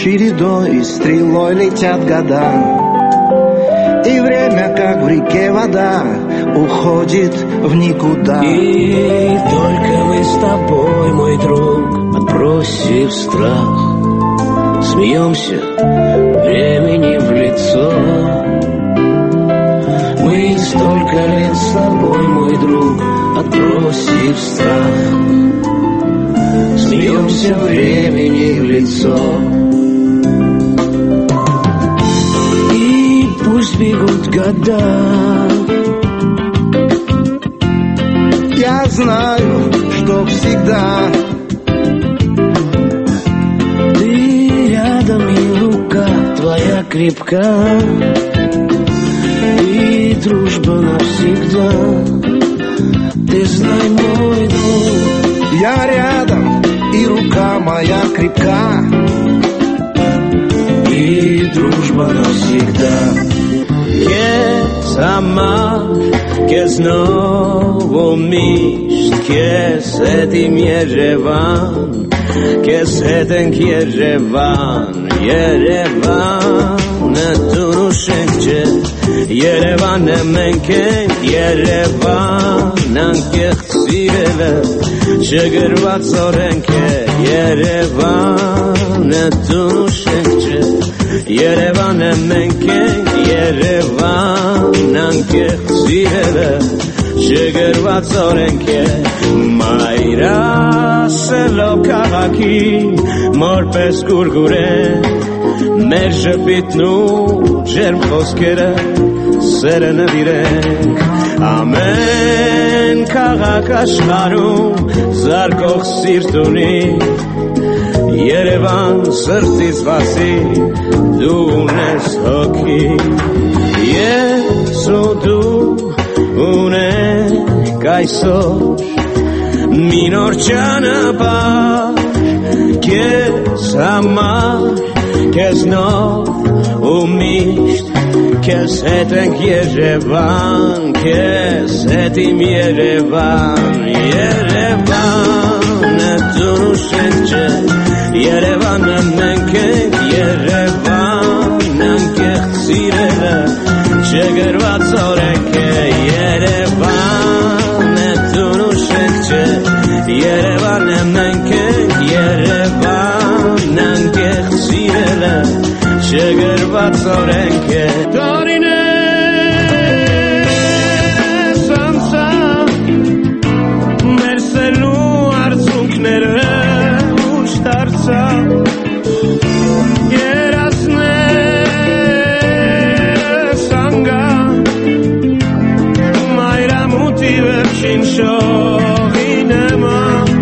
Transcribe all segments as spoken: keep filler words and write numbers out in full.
чередой и стрелой летят года. И время, как в реке вода, уходит в никуда. И только мы с тобой, мой друг, отбросив страх, смеемся времени в лицо. Мы столько лет с тобой, мой друг, отбросив страх, смеемся времени в лицо. И пусть бегут года, я знаю, что всегда ты рядом, и рука твоя крепка, и дружба навсегда. Ты знай, мой друг, я рядом, и рука моя крепка, и дружба навсегда. Kes amar, kes novo mist, kes etim Yerevan, kes eten Yerevan, Yerevan, netunu shenkche, Yerevan emenken, Yerevan, ankech tzirele, shegervat zorenke, Yerevan, netunu shenkche, Yerevan emenken, Yerevan, ankech tzirele, shegervat zorenke, Mayra selo kavaki, morpes gurguren, մեր ժպիտն ու ջերմ խոսքերը սերը նվիրենք ամեն քաղաք աշխարհում զարկող սիրտ ունի Երևան սրտից վասի դու ունես հոգի ես ու դու ունենք այսօր մի նոր ճանապարհ քեզ համար Kes nov u misht Kes eten Yerevan Kes etim Yerevan Yerevan Etunu shekche Yerevan emenken Yerevan Ankech tzirele Shegervat zorenke Yerevan Etunu shekche Yerevan emenken Yerevan Ankech tzirele Shegervat zorenke Dorine Sansa Merselu arzunknere Ushtarza Yerazne Sanga Mayra motive Shinsho Inema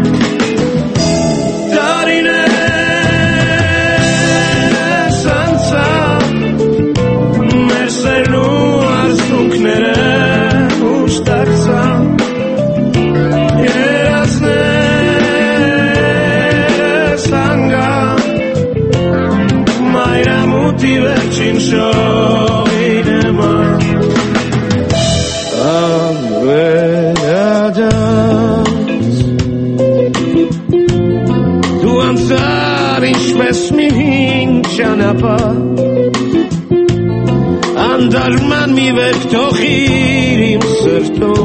Andarman mi vektochir im srto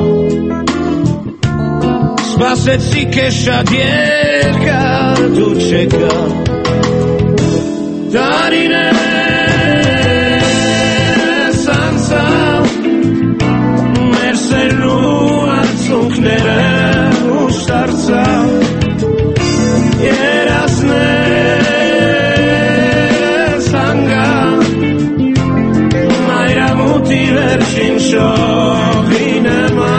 Spaseci keshat yerkar tu cheka Darine sansa Merselu arzunknere ushtarza Yerasne Verşin şohinema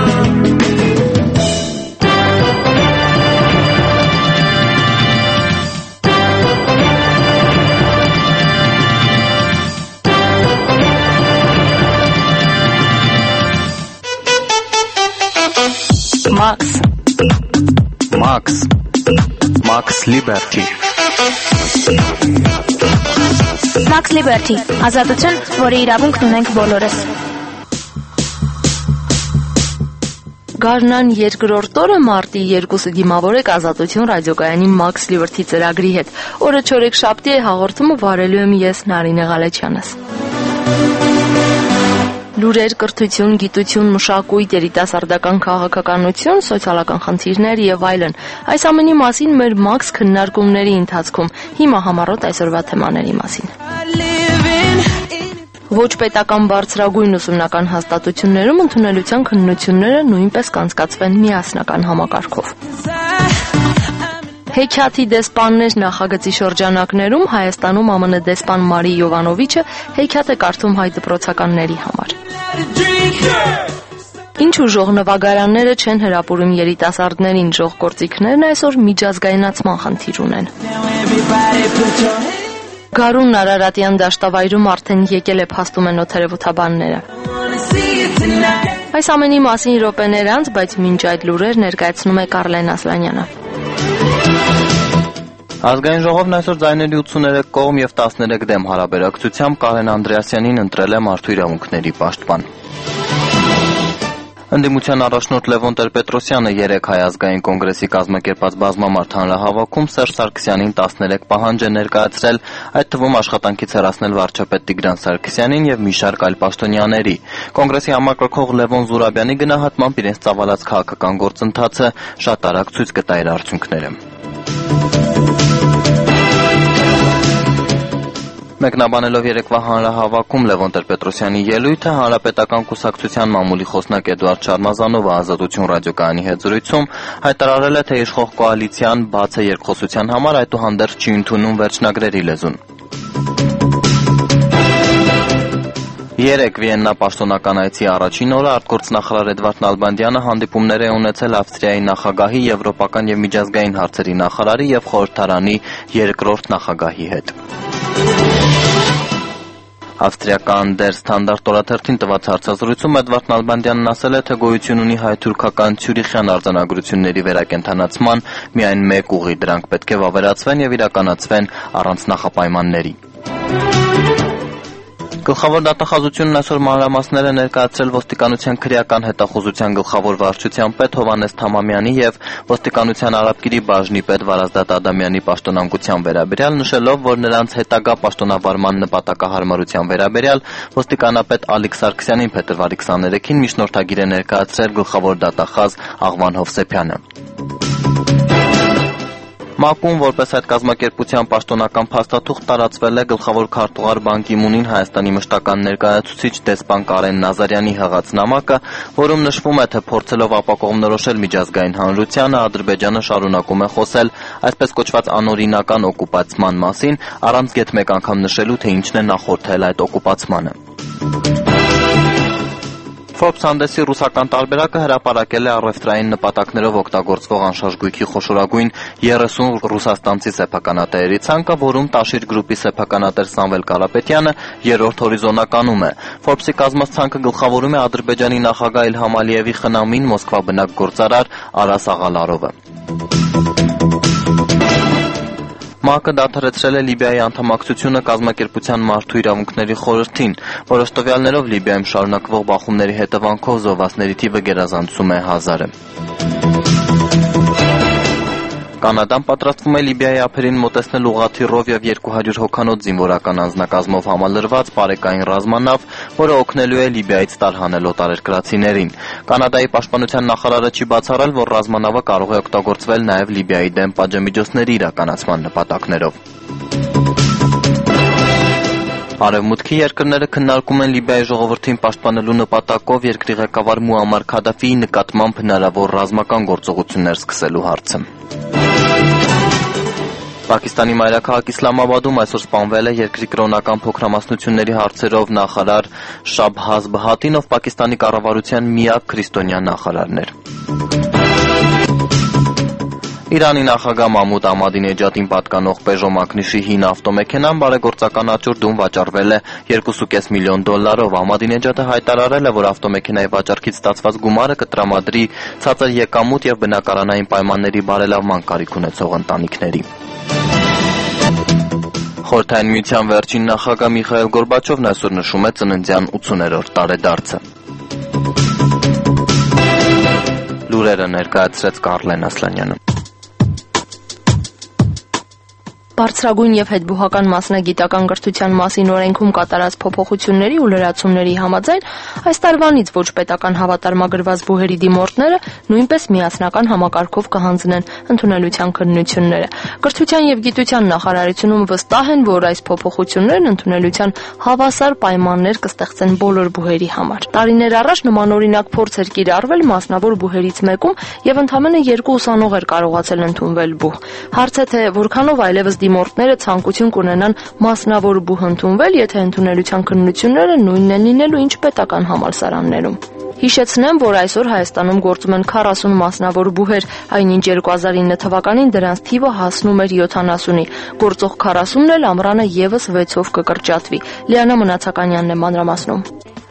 Max Max Max Liberty Max Liberty ազատություն, որի իրավունքն ունենք բոլորս Գարնան երկրորդ օրը մարտի երկուսը դիմավորեք Ազատություն ռադիոկայանի Max Liberty ծրագրի հետ։ Օրը չորեքշաբթի է, հաղորդումը վարելու եմ ես Նարինե Ղալեչյանս։ Լուրեր, կրթություն, գիտություն, մշակույթ, երիտասարդական քաղաքականություն, սոցիալական խնդիրներ եւ այլն։ Այս ամենի մասին մեր Max քննարկումների ընթացքում հիմա համառոտ այսօրվա թեմաների մասին։ Ոչ պետական բարձրագույն ուսումնական հաստատություններում ընդունելության քննությունները նույնպես կանցկացվեն միասնական համակարգով։ Հեքիաթի դեսպաններ նախագծի շրջանակներում Հայաստանում ԱՄՆ դեսպան Մարի Յովանովիչը հեքիաթ է կարդում հայ դպրոցականների համար։ Ինչու ժողնվագարանները չեն հրապուրում երիտասարդներին, ժողգործիքներն այսօր միջազգայնացման խնդիր ունեն։ Գարունն Արարատյան դաշտավայրում արդեն եկել է, փաստում են օդերևութաբանները։ Այս ամենի մասին րոպեներ անց, բայց մինչ այդ լուրեր ներկայացնում է Կարլեն Ասլանյանը։ Ազգային ժողովն այսօր ձայների ութսուներեք կողմ եւ տասներեք դեմ հարաբերակցությամբ Կարեն Անդրեասյանին ընտրել է մարդու իրավունքների պաշտպան։ Ընդդիմության առաջնորդ Լևոն Տեր-Պետրոսյանը երեկ Հայ ազգային կոնգրեսի կազմակերպած բազմամարդ հանրահավաքում Սերժ Սարգսյանին տասներեք պահանջ է ներկայացրել, այդ թվում աշխատանքից հեռացնել վարչապետ Տիգրան Սարգսյանին եւ մի շարք այլ պաշտոնյաների։ Կոնգրեսի համակարգող Լևոն Զուրաբյանի գնահատմամբ իրենց ծավալած քաղաքական գործընթացը շատ արագ ցույց կտա իր արդյունքները։ Մեկնաբանելով երեկվա հանրահավաքում Լևոն Տեր-Պետրոսյանի ելույթը, Հանրապետական կուսակցության մամուլի խոսնակ Էդուարդ Շարմազանովը Ազատություն ռադիոկայանի հետ զրույցում հայտարարել է, թե իշխող կոալիցիան բաց է երկխոսության համար, այդուհանդերձ չի ընդունում վերջնագրերի լեզուն։ Երեկ Վիեննա պաշտոնական այցի առաջին օրը արտգործնախարար Էդվարդ Նալբանդյանը հանդիպումներ է ունեցել Ավստրիայի նախագահի, եվրոպական եւ միջազգային հարցերի նախարարի եւ խորհրդարանի երկրորդ նախագահի հետ։ Ավստրիական Der Standard օրաթերթին տված հարցազրույցում Էդվարդ Նալբանդյանն ասել է, թե գոյություն ունի հայ-թուրքական Ցյուրիխյան արձանագրությունների վերակենդանացման միայն մեկ ուղի, դրանք պետք է վավերացվեն եւ իրականացվեն առանց նախապայմանների։ Գլխավոր դատախազությունն այսօր մանրամասներ է ներկայացրել ոստիկանության քրեական հետախուզության գլխավոր վարչության պետ Հովհաննես Թամամյանի եւ ոստիկանության Արաբկիրի բաժնի պետ Վարազդատ Ադամյանի պաշտոնանկության վերաբերյալ, նշելով, որ նրանց հետագա պաշտոնավարման նպատակահարմարության վերաբերյալ ոստիկանապետ Ալիկ Սարգսյանին փետրվարի քսաներեքին միջնորդագիր է ներկայացրել գլխավոր դատախազ Աղվան Հովսեփյանը։ ՄԱԿ-ում որպես այդ կազմակերպության պաշտոնական փաստաթուղթ տարածվել է գլխավոր քարտուղար Բան Կի Մունին Հայաստանի մշտական ներկայացուցիչ դեսպան Կարեն Նազարյանի հղած նամակը, որում նշվում է, թե փորձելով ապակողմնորոշել միջազգային հանրությանը, Ադրբեջանը շարունակում է խոսել այսպես կոչված անօրինական օկուպացման մասին, առանց գեթ մեկ անգամ նշելու, թե ինչն է նախորդել այդ օկուպացմանը։ Forbes հանդեսի ռուսական տարբերակը հրապարակել է առևտրային նպատակներով օգտագործվող անշարժ գույքի խոշորագույն երեսուն ռուսաստանցի սեփականատերերի ցանկը, որում Տաշիր գրուպի սեփականատեր Սամվել Կարապետյանը երրորդ հորիզոնականում է։ Forbes-ի կազմած ցանկը գլխավորում է Ադրբեջանի նախագահ Իլհամ Ալիևի խնամին Մոսկվա բնակ գործարար Արաս Աղալարովը։ ՄԱԿ-ը դադարեցրել է Լիբիայի անդամակցությունը կազմակերպության մարդու իրավունքների խորհրդին, որոշ տվյալներով Լիբիայում շարունակվող բախումների հետևանքով զոհվածների թիվը գերազանցում է հազարը։ Կանադան պատրաստվում է Լիբիայի ափերին մոտեցնել ուղղաթիռով եւ երկու հարյուր հոգանոց զինվորական անձնակազմով համալրված բարեկային ռազմանավ, որը օգնելու է Լիբիայից տարհանել օտարերկրացիներին։ Կանադայի պաշտպանության նախարարը չի բացառել, որ ռազմանավը կարող է օգտագործվել նաեւ Լիբիայի դեմ պատժամիջոցների իրականացման նպատակներով։ Արևմուտքի երկրները քննարկում են Լիբիայի ժողովրդին պաշտպանելու նպատակով երկրի ղեկավար Մուամմար Քադաֆիի նկատմամբ հնարավոր ռազմական գործողություններ սկսելու հարցը։ Պակիստանի մայրաքաղաք Իսլամաբադում այսօր սպանվել է երկրի կրոնական փոքրամասնությունների հարցերով նախարար Շաբհազ Բհատին, ով Պակիստանի կառավարության միակ քրիստոնյա նախարարն էր։ Իրանի նախագահ Մահմուդ Ահմադինեջադին պատկանող Peugeot Magnus-ի հին ավտոմեքենան բարեգործական աճուրդում վաճառվել է երկու կόμμα պենս միլիոն դոլարով։ Ահմադինեջադը հայտարարել է, որ ավտոմեքենայի վաճառքից ստացված գումարը կտրամադրի ցածր եկամուտ եւ բնակարանային պայմանների բարելավման կարիք ունեցող ընտանիքների։ Խորհրդային միության վերջին նախագահ Միխայել Գորբաչովն այսօր նշում է ծննդյան ութսուներորդ տարեդարձը։ լուրերը ներկայացրեց Կարլեն Ասլանյանը։ Բարձրագույն եւ հետբուհական մասնագիտական կրթության մասին օրենքում կատարած փոփոխությունների ու լրացումների համաձայն այս տարվանից ոչ պետական հավատարմագրված բուհերի դիմորդները նույնպես միասնական համակարգով կհանձնեն ընդունելության քննությունները։ Կրթության եւ գիտության նախարարությունում վստահ են, որ այս փոփոխություններն ընդունելության հավասար պայմաններ կստեղծեն բոլոր բուհերի համար։ Տարիներ առաջ նմանօրինակ փորձ էր կիրառվել մասնավոր բուհերից մեկում եւ ընդամենը երկու ուսանող էր կարողացել ընդունվել բուհ։ Հարց է թե որքանով այլևս դիմորդները ցանկություն կունենան մասնավոր բուհ ընդունվել, եթե ընդունելության քննությունները նույնն են լինելու ինչ պետական համալսարաններում։ Հիշեցնեմ, որ այսօր Հայաստանում գործում են քառասուն մասնավոր բուհեր, այնինչ երկու հազար ինը թվականին դրանց թիվը հասնում էր յոթանասունի։ Գործող քառասունն էլ ամռանը եւս վեցով կկրճատվի։ Լիանա Մնացականյանն է մանրամասնում։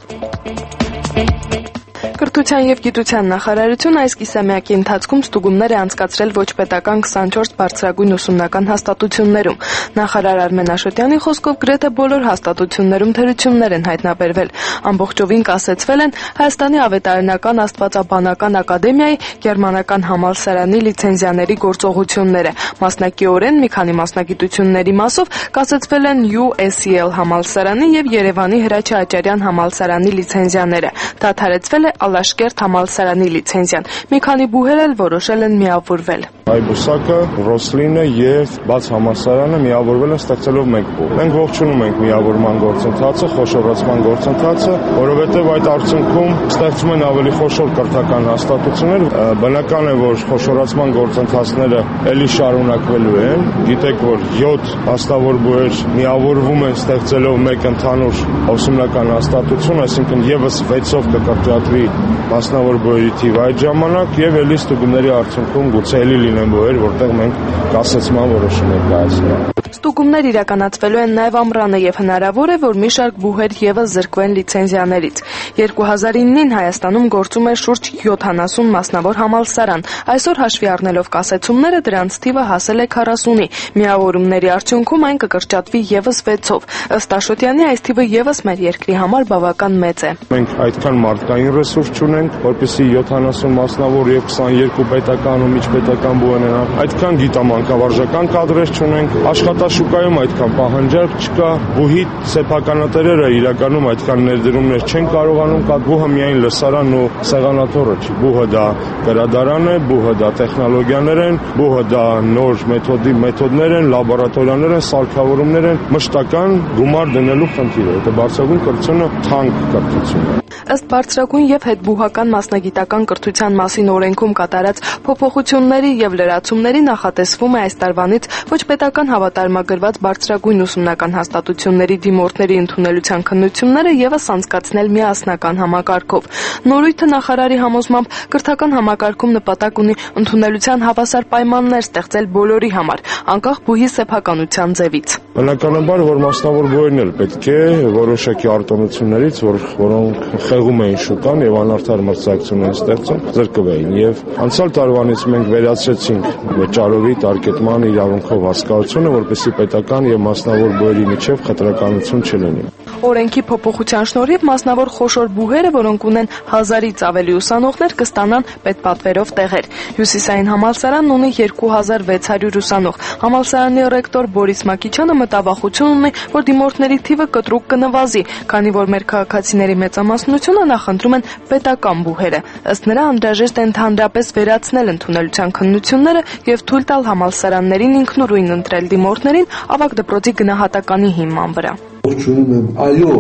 Կրթության եւ գիտության նախարարությունը այս կիսամյակի ընթացքում ստուգումներ է անցկացրել ոչ պետական քսանչորս բարձրագույն ուսումնական հաստատություններում։ Նախարար Արմեն Աշոտյանի խոսքով գրեթե բոլոր հաստատություններում թերություններ են հայտնաբերվել։ Ամբողջովին կասեցվել են Հայաստանի ավետարանական աստվածաբանական ակադեմիայի գերմանական համալսարանի լիցենզիաների գործողությունները։ Մասնակիորեն մի քանի մասնագիտությունների մասով կասեցվել են յու էս ի էլ համալսարանի եւ Երևանի Հրաչյա Աճարյան համալսարանի լիցենզիաները։ Դադարեցվել է Ալաշկերտ համալսարանի լիցենզիան։ Մի քանի բուհեր էլ որոշել են միավորվել։ Այբուսակը, Ռոսլինը եւ բաց համալսարանը միավորվել են ստեղծելով մեկ բուհ։ Մենք ողջունում ենք միավորման գործընթացը, խոշորացման գործընթացը, որովհետեւ այդ արդյունքում ստեղծում են ավելի խոշոր կրթական հաստատություններ։ Բնական է, որ խոշորացման գործընթացները ելի շարունակվելու են։ Գիտեք, որ յոթ հաստավոր բուհեր միավորվում են ստեղծելով մեկ ընդհանուր ուսումնական հաստատություն, այսինքն եւս վեցով կկրճատվի մասնավոր բուհերի թիվը այդ ժամանակ եւ ելի ստուգումների արդյունքում գուցե ելի լինեն բուհեր, որտեղ մենք կասեցման որոշում ենք կայացնել։ Ստուգումներ իրականացվելու են նաև ամռանը եւ հնարավոր է, որ մի շարք բուհեր եւս զրկվեն լիցենզիաներից։ երկու հազար ինին Հայաստանում գործում էր շուրջ յոթանասուն մասնավոր համալսարան։ Այսօր հաշվի առնելով կասեցումները դրանց թիվը հասել է քառասունի։ Միավորումների արդյունքում այն կկրճատվի եւս վեցով։ Ըստ Աշոտյանի այս թիվը եւս մեր երկրի համար բավական մեծ է։ Մենք այդքան մարդկային ռեսուրս չունենք, որպեսզի յոթանասուն մասնավոր եւ քսաներկու պետական ու միջպետական բուհեր ունենան։ Այդքան գիտամանկավարժական կադրեր չունենք, աշխատաշուկայում այդքան պահանջարկ չկա, բուհի սեփականատերերը իրականում այդքան ներդրումներ չեն կարողանում կա բուհը միայն լսարան ու սեղանաթոռը չի։ Բուհը դա գրադարան է, բուհը դա տեխնոլոգիաներ են, բուհը դա նոր մեթոդի մեթոդներ են, լաբորատորիաներ են, սարքավորումներ են, մշտական գումար դնելու խնդիր է։ Դա բարձրագույն կրթությունը թանկ կրթություն է։ Ըստ բարձրագույն եւ հետբուհական մասնագիտական կրթության մասին օրենքում կատարած փոփոխությունների եւ լրացումների նախատեսվում է այս տարվանից ոչ պետական հավատարմագրված բարձրագույն ուսումնական հաստատությունների դիմորդների ընդունելության քննությունները եւս անցկացնել միասնական համակարգով։ Նորույթը նախարարի համոզմամբ կրթական համակարգում նպատակ ունի ընդունելության հավասար պայմաններ ստեղծել բոլորի համար, անկախ բուհի սեփականության ձևից։ Բնականաբար, որ մասնավոր բուհերն էլ պետք է որոշակի արտոնություններից, որ որոնք խեղում էին շուկան եւ անարդար մրցակցություն են ստեղծում, զրկվեին եւ անցյալ տարվանից մենք վերացրեցինք վճարովի տարկետման իրավունքով հասկացությունը, որպեսզի պետական եւ մասնավոր բուհերի միջեւ խտրականություն չլինի։ Օրենքի փոփոխության շնորհիվ մասնավոր խոշոր բուհերը, որոնք ունեն հազարից ավելի ուսանողներ, կստանան պետպատվերով տեղեր։ Հյուսիսային համալսարանն ունի երկու հազար վեց հարյուր ուսանող։ Համալսարանի ռեկտոր Բորիս Մակիչյանը մտավախություն ունի, որ դիմորդների թիվը կտրուկ կնվազի, քանի որ մեր քաղաքացիների մեծամասնությունը նախընտրում են պետական բուհերը։ Ըստ նրա անհրաժեշտ է ընդհանրապես վերացնել ընդունելության քննությունները եւ թույլ տալ համալսարաններին ինքնուրույն ընտրել դիմորդներին ավագ դպրոցի գնահատականի հիման վրա։ Ողջունում եմ, այո,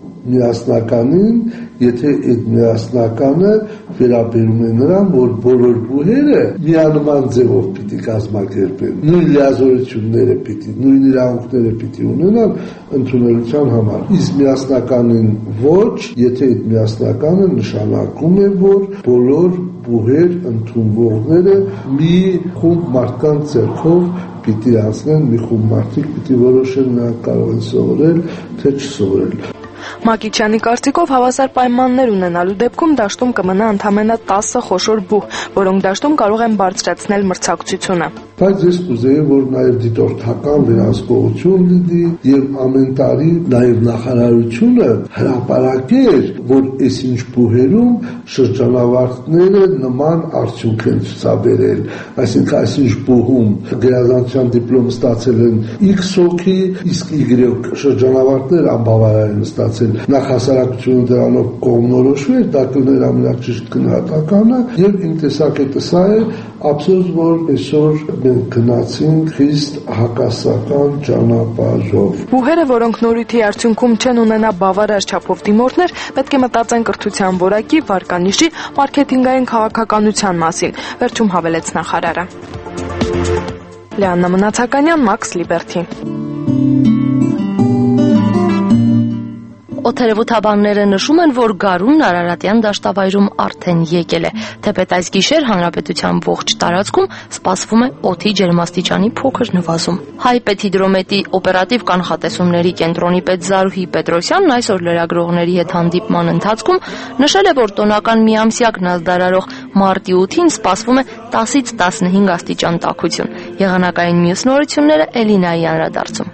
միասնականին, եթե այդ միասնականը վերաբերում է նրան, որ բոլոր բուհերը միանման ձևով պիտի կազմակերպեն, նույն լիազորությունները պիտի, նույն իրավունքները պիտի ունենան ընդունելության համար։ Իսկ միասնականին ոչ, եթե այդ միասնականը նշանակում է, որ բոլոր բուհեր ընդունվողները մի խումբ մարդկանց ձեռքով պիտի անցնեն, մի խումբ մարդիկ պիտի որոշեն նրանք կարող են սովորել, թե չսովորել։ Մակիչյանի կարծիքով հավասար պայմաններ ունենալու դեպքում դաշտում կմնա ընդամենը տասը խոշոր բուհ, որոնք դաշտում կարող են բարձրացնել մրցակցությունը։ Բայց ես կուզեի, որ նաև դիտորդական վերահսկողություն լինի եւ ամեն տարի նաև նախարարությունը հրապարակեր որ այսինչ բուհերում շրջանավարտները նման արդյունք են ցուցաբերել, այսինքն այսինչ բուհում գրադարանության դիպլոմ ստացել են X հոգի, իսկ Y շրջանավարտներ անբավարար են ստացել։ Նախ հասարակությունը դրանով կողմնորոշվի, դա կներ ամենաճիշտ գնահատականը, եւ իմ տեսակետը սա է, ափսոս որ այսօր մենք գնացինք խիստ հակասական ճանապարհով։ Բուհերը, որոնք նորույթի արդյունքում չեն ունենա բավարար չափով դիմորդներ, պետք է մտածեն կրթության որակի, վարկանիշի, մարքեթինգային քաղաքականության մասին, վերջում հավելեց նախարարը։ Լիաննա Մնացականյան, Max Liberty։ Օդերևութաբանները նշում են, որ գարունն Արարատյան դաշտավայրում արդեն եկել է, թեպետ այս գիշեր հանրապետության ողջ տարածքում սպասվում է օդի ջերմաստիճանի փոքր նվազում։ Հայ պետհիդրոմետի օպերատիվ կանխատեսումների կենտրոնի պետ Զարուհի Պետրոսյանն այսօր լրագրողների հետ հանդիպման ընթացքում նշել է, որ տոնական միամսյակն ազդարարող մարտի ութին սպասվում է տասից տասնհինգ աստիճան տաքություն։ Եղանակային մյուս նորությունները Էլինայի անդրադարձում։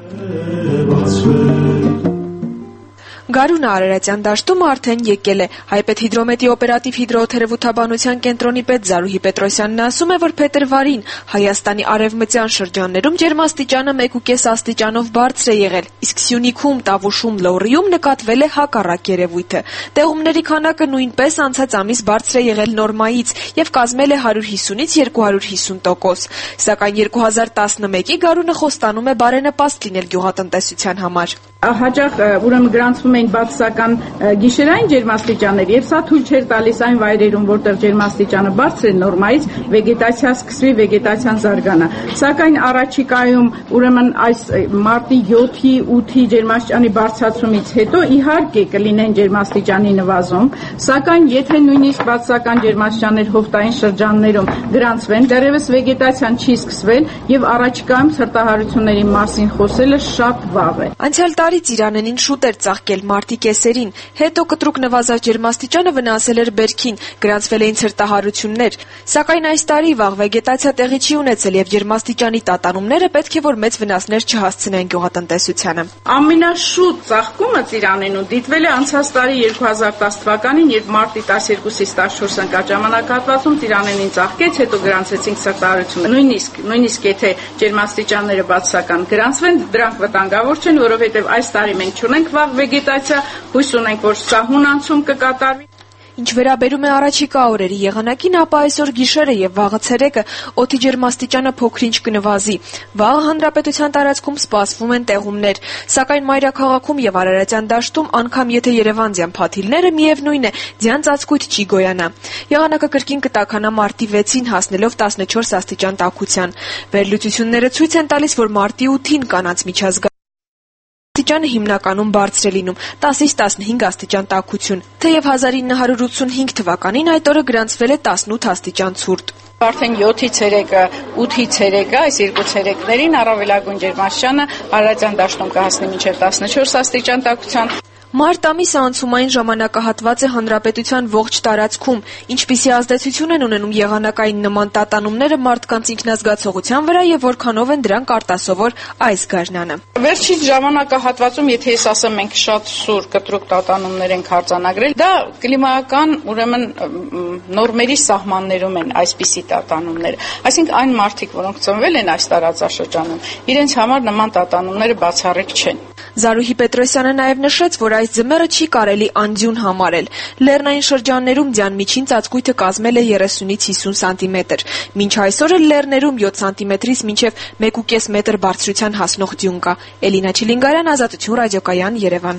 Գարունը Արարատյան դաշտում արդեն եկել է։ Հայ պետհիդրոմետի օպերատիվ հիդրոօթերևութաբանության կենտրոնի պետ Զարուհի Պետրոսյանն ասում է, որ փետրվարին Հայաստանի արևմտյան շրջաններում ջերմաստիճանը մեկ ու կես աստիճանով բարձր է եղել, իսկ Սյունիքում, Տավուշում, Լոռիում նկատվել է հակառակ երևույթը։ Տեղումների քանակը նույնպես անցած ամիս բարձր է եղել նորմայից եւ կազմել է հարյուր հիսունից երկու հարյուր հիսուն տոկոս։ Սակայն երկու հազար տասնմեկի գարունը խոստանում է բարենպաստ լինել գյուղատնտեսության համար։ Հաճախ ուրեմն գրանցվում էին բացասական գիշերային ջերմաստիճաններ, եւ սա թույլ չէր տալիս այն վայրերում, որտեղ ջերմաստիճանը բարձր է նորմայից, վեգետացիա սկսվի, վեգետացիան զարգանա։ Սակայն առաջիկայում ուրեմն այս մարտի յոթի, ութի ջերմաստիճանի բարձրացումից հետո իհարկե կլինեն ջերմաստիճանի նվազում, սակայն եթե նույնիսկ բացասական ջերմաստիճաններ հովտային շրջաններում գրանցվեն, դեռևս վեգետացիան չի սկսվել եւ առաջիկայում ցրտահարությունների մասին խոսելը շատ վաղ է։ Անցյալ տարի Ծիրանենին շուտ էր ծաղկել մարտի կեսերին, հետո կտրուկ նվազած ջերմաստիճանը վնասել էր բերքին, գրանցվել էին ցրտահարություններ, սակայն այս տարի վաղ վեգետացիա տեղի չի ունեցել եւ ջերմաստիճանի տատանումները պետք է որ մեծ վնասներ չհասցնեն գյուղատնտեսությանը։ Ամենաշուտ ծաղկումը Ծիրանենում դիտվել է անցած տարի երկու հազար տասը թվականին, երբ մարտի տասներկուսից տասնչորս ընկած ժամանակահատվածում Ծիրանենին ծաղկեց, հետո գրանցեցինք ցրտահարություններ։ Նույնիսկ նույնիսկ եթե ջերմաստիճանները բացասական գրանցվեն, դրանք վտանգավոր չեն, որովհետեւ այս տարի մենք չունենք վաղ վեգետացիա, հույս ունենք, որ սահուն անցում կկատարվի։ Ինչ վերաբերում է առաջիկա օրերի եղանակին, ապա այսօր գիշերը եւ վաղը ցերեկը օդի ջերմաստիճանը փոքրինչ կնվազի։ Վաղը հանրապետության տարածքում սպասվում են տեղումներ, սակայն մայրաքաղաքում եւ Արարատյան դաշտում, անգամ եթե Երևանցյան փաթիլները միևնույն է, ձյան ծածկույթ չի գոյանա։ Եղանակը կրկին կտաքանա մարտի վեցին, հասնելով տասնչորս աստիճան տաքության։ Վերլուծությունները ցույց են տալիս, որ մարտի ութին կանանց միջազգային աստիճանը հիմնականում բարձր է լինում, տասից տասնհինգ աստիճան տաքություն, թեև հազար ինը հարյուր ութսունհինգ թվականին այդ օրը գրանցվել է տասնութ աստիճան ցուրտ։ Արդեն յոթի ցերեկը, ութի ցերեկը, այս երկու ցերեկներին առավելագույն ջերմաստիճանը Արարատյան դաշտում կհասնի մինչև տասնչորս աստիճան տաքության։ Մարտ ամիսը անցումային ժամանակահատված է հանրապետության ողջ տարածքում, ինչպիսի ազդեցություն են ունենում եղանակային նման տատանումները մարդկանց ինքնազգացողության վրա եւ որքանով են դրանք արտասովոր այս գարնանը։ Վերջին ժամանակահատվածում, եթե ես ասեմ, մենք շատ սուր կտրուկ տատանումներ ենք արձանագրել, դա կլիմայական, ուրեմն նորմերի սահմաններում են այսպիսի տատանումները։ Այսինքն այն մարդիկ, որոնք ծնվել են այս տարածաշրջանում, իրենց համար նման տատանումները բացառիկ չեն։ Զարուհի Պետրոսյանը նաև նշեց, որ այս ձմեռը չի կարելի անդյուն համարել։ Լեռնային շրջաններում ձյան միջին ծածկույթը կազմել է երեսունից հիսուն սանտիմետր։ Մինչ այսօր էլ լեռներում յոթ սանտիմետրից մինչև մեկ ու կես մետր բարձրության հասնող ձյուն կա։ Էլինա Չիլինգարյան, Ազատություն ռադիոկայան, Երևան։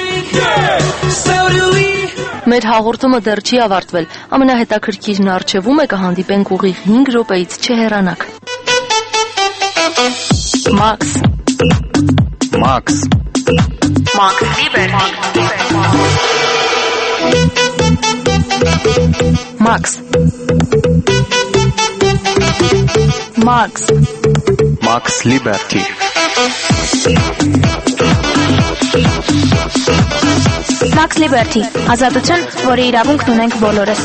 Մեր հաղորդումը դեռ չի ավարտվել։ Ամենահետաքրքիրն առջևում է, կհանդիպենք ուղիղ հինգ րոպեից, չհեռանաք։ Max Max Max Liberty Max Max Max Liberty Max Liberty ազատություն, որի իրավունքն ունենք բոլորս։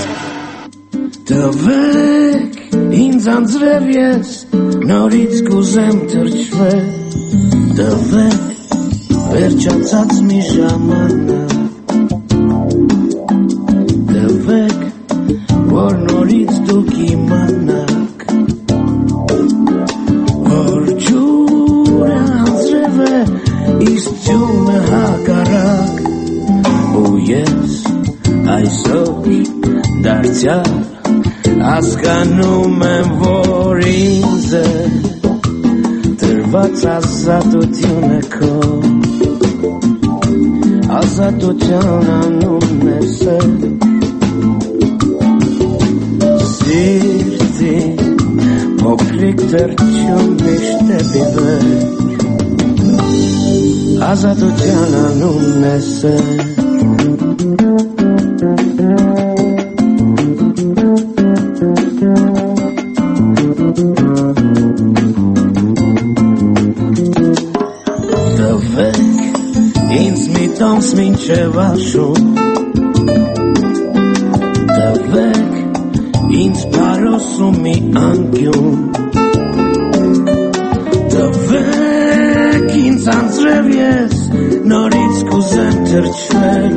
Տվեք ինձ անձրև ես նորից կուզեմ թրջվել, տվեք վերջացած մի ժամանակ, Տեսնում եմ, որ ինձ է տրված ազատությունը քո, ազատության անունն է սեր, սիրտի փոքրիկ թռչուն միշտ է բիվեր, ազատության անունն է սեր. Տոմս մինչև աշուն տվեք ինձ պարոսում մի անկյուն տվեք ինձ անձրև ես նորից կուզեմ թրջվել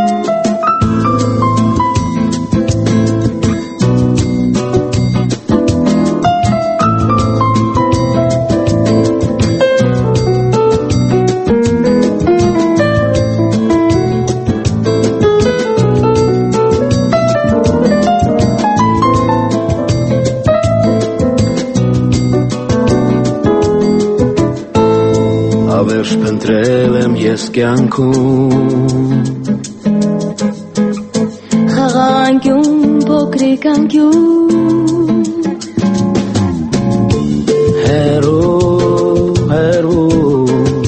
ես կյանքում խաղանկյուն փոքրիկ անկյուն հերու հերու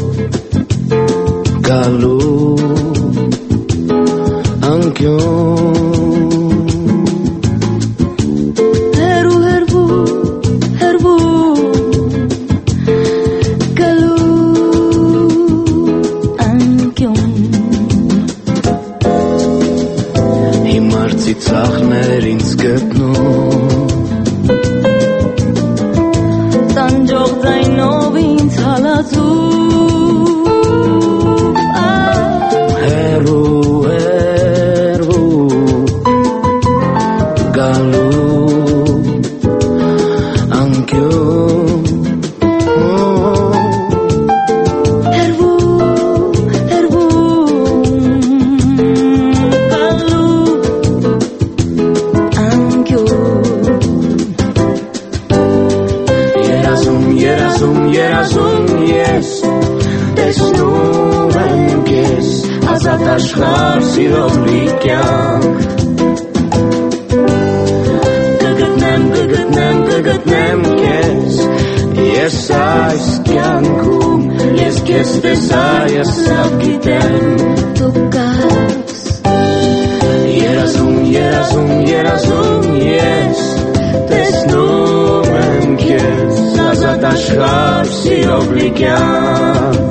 գալու անկյուն հերու հերու հերու ծաղներ ինձ գտնում տանջող ձայնով ինձ հալածում հերու հերու գալու անկյուն աշխարհ սիրով լի կյանք կգտնեմ, կգտնեմ, կգտնեմ քեզ ես այս կյանքում ես քեզ տեսա, ես սավ գիտեմ դու կաս երազում, երազում, երազում ես տեսնում եմ քեզ ազատ աշխարհ սիրով լի կյանք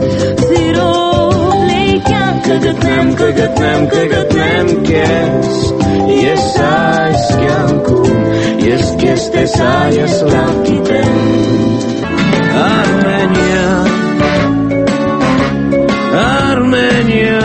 կգտնեմ, կգտնեմ, կգտնեմ քեզ ես այս կյանքում ես քեզ տեսա, ես լավ գիտեմ Արմենիա Արմենիա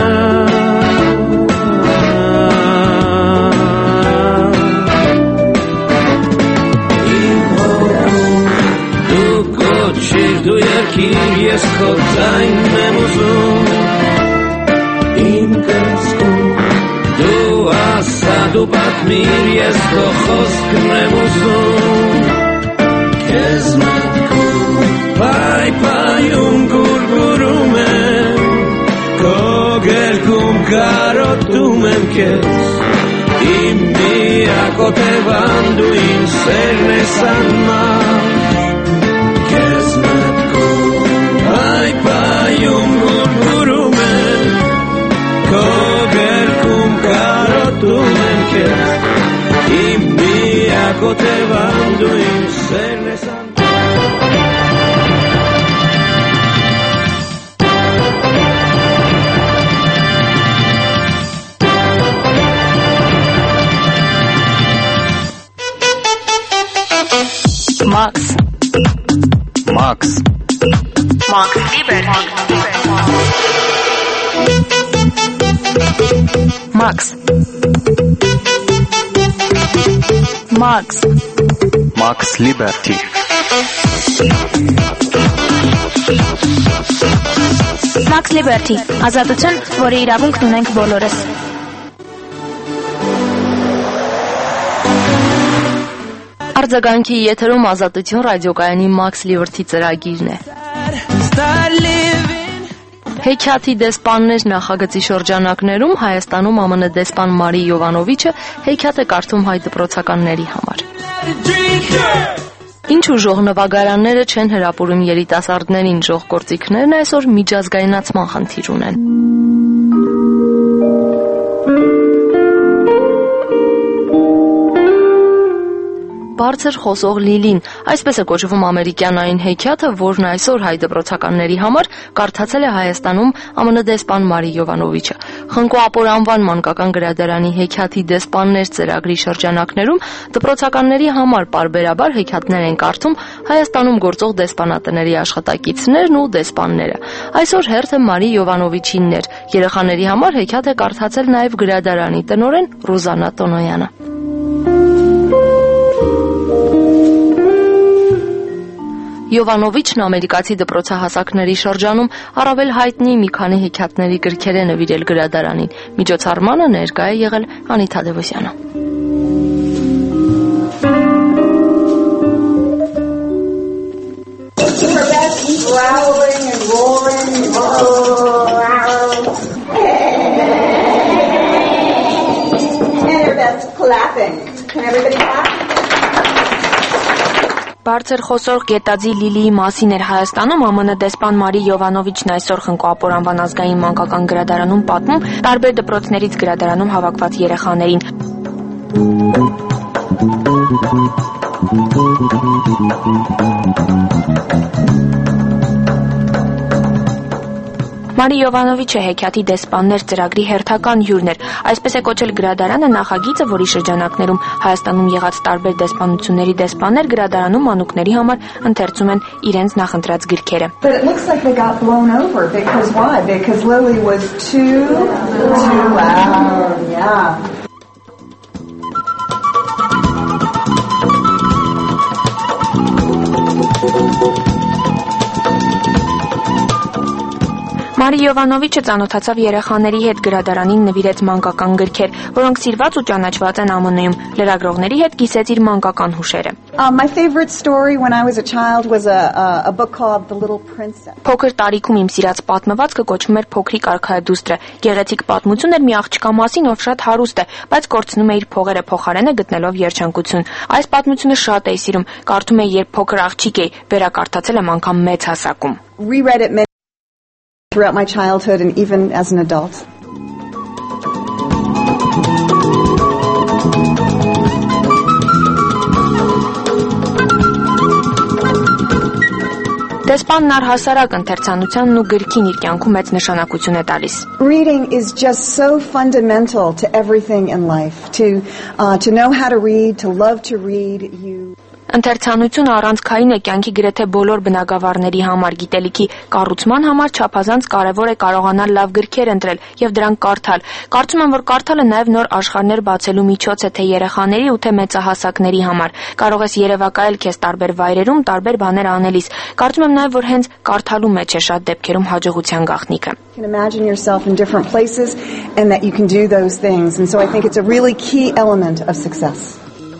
Իմ հողում դու կոչիր, դու երկիր ես քո ձայնն եմ ուզում Իմ կրծքում դու ասա, դու պատմիր, ես քո խոսքն եմ ուզում Քեզ մտքում պայպայում գուրգուրում եմ Քո գերքում կարոտում եմ քեզ Իմ միակ օտևան դու իմ սերն ես անմար Քեզ մտքում պայպայում գուրգուրում եմ Քո գերքում կարոտում եմ քեզ Իմ միակ օտևան դու իմ սերն ես անմար Max Max Max Liberty Max Max Max Liberty Max Liberty ազատություն, որի իրավունքն ունենք բոլորս Արձագանքի եթերում Ազատություն ռադիոկայանի Max Liberty ծրագիրն է։ Հեքիաթի դեսպաններ նախագծի շրջանակներում Հայաստանում ԱՄՆ դեսպան Մարի Յովանովիչը հեքիաթ է կարդում հայ դպրոցականների համար։ Ինչ ուժող նվագարանները չեն հրապուրում երիտասարդներին, ժողգործիքներն այսօր միջազգայնացման խնդիր ունեն։ Բարձր խոսող Լիլին, այսպես է կոչվում ամերիկյան այն հեքիաթը, որն այսօր հայ դպրոցականների համար կարդացել է Հայաստանում ԱՄՆ դեսպան Մարի Յովանովիչը։ Խնկո Ապոր անվան մանկական գրադարանի հեքիաթի դեսպաններ ծրագրի շրջանակներում դպրոցականների համար պարբերաբար հեքիաթներ են կարդում Հայաստանում գործող դեսպանատների աշխատակիցներն ու դեսպանները։ Այսօր հերթը Մարի Յովանովիչինն էր։ Երեխաների համար հեքիաթ է կարդացել նաև գրադարանի տնօրեն Ռուզաննա Տոնոյանը։ Յովանովիչն ամերիկացի դպրոցահասակների շրջանում առավել հայտնի մի քանի հեքիաթների գրքեր է նվիրել գրադարանին։ Միջոցառմանը ներկա է եղել Անիթա Դևոսյանը։ Բարձր խոսող Գետաձի Լիլիի մասին էր Հայաստանում ԱՄՆ դեսպան Մարի Յովանովիչն այսօր Խնկո Ապոր անվան ազգային մանկական գրադարանում պատմում տարբեր դպրոցներից գրադարանում հավաքված երեխաներին։ Մարի Յովանովիչը հեքիաթի դեսպաններ ծրագրի հերթական հյուրն էր։ Այսպես է կոչել գրադարանը նախագիծը, որի շրջանակներում Հայաստանում եղած տարբեր դեսպանությունների դեսպաններ գրադարանում մանուկների համար ընթերցում են իրենց նախընտրած գրքերը։ Մարի Յովանովիչը ծանոթացավ երեխաների հետ, գրադարանին նվիրեց մանկական գրքեր, որոնք սիրված ու ճանաչված են ԱՄՆ-ում։ Լրագրողների հետ կիսեց իր մանկական հուշերը։ Փոքր տարիքում իմ սիրած պատմվածքը կոչվում էր Փոքրիկ արքայադուստրը։ Գեղեցիկ պատմություն էր մի աղջկա մասին, ով շատ հարուստ է, բայց կորցնում է իր փողերը փոխարենը գտնելով երջանկություն։ Այս պատմությունը շատ էի սիրում, կարդում էի, երբ փոքր աղջիկ էի, վերակարդացել եմ անգամ մեծ հասակում։ Throughout my childhood and even as an adult. Դեսպանն առհասարակ ընթերցանությանն ու գրքին իր կյանքում մեծ նշանակություն է տալիս։ Reading is just so fundamental to everything in life. To uh, to know how to read, to love to read, you Ընթերցանությունը առանցքային է կյանքի գրեթե բոլոր բնագավառների համար, գիտելիքի կառուցման համար չափազանց կարևոր է կարողանալ լավ գրքեր ընտրել եւ դրանք կարդալ։ Կարծում եմ, որ կարդալը նաեւ նոր աշխարհներ բացելու միջոց է թե երեխաների ու թե մեծահասակների համար։ Կարող ես երևակայել քեզ տարբեր վայրերում, տարբեր բաներ անելիս։ Կարծում եմ նաեւ, որ հենց կարդալու մեջ է շատ դեպքերում հաջողության գաղտնիքը։ You can imagine yourself in different places and that you can do those things. And so I think it's a really key element of success.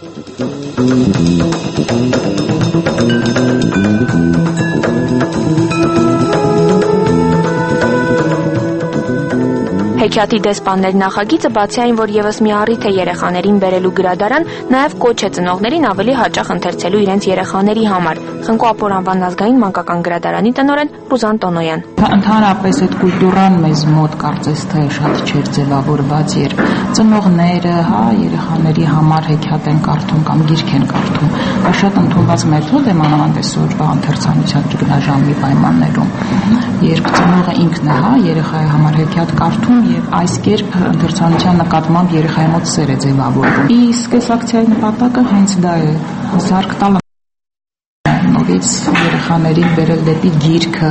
Հեքիաթի դեսպաններ նախագիծը բացի այն, որ եւս մի առիթ է երեխաներին բերելու գրադարան, նաեւ կոչ է ծնողներին ավելի հաճախ ընթերցելու իրենց երեխաների համար։ Խնկո Ապոր անվան ազգային մանկական գրադարանի տնօրեն Ռուզան Տոնոյան։ Ընդհանրապես այդ կուլտուրան մեզ մոտ կարծես թե շատ չէր ձևավորված, երբ ծնողները, հա, երեխաների համար հեքիաթ են կարդում կամ գիրք են կարդում։ Դա շատ ընդունված մեթոդ է մանավանդ այսօրվա ընթերցանության ճգնաժամի պայմաններում, երբ ծնողը ինքն է, հա, երեխայի համար հեքիաթ կարդում եւ այս կերպ ընթերցանության նկատմամբ երեխայի մոտ սեր է ձևավորվում։ Իսկ այս ակցիայի նպատակը հենց դա է՝ զարգ տալ նորից երեխաներին բերել դեպի գիրքը։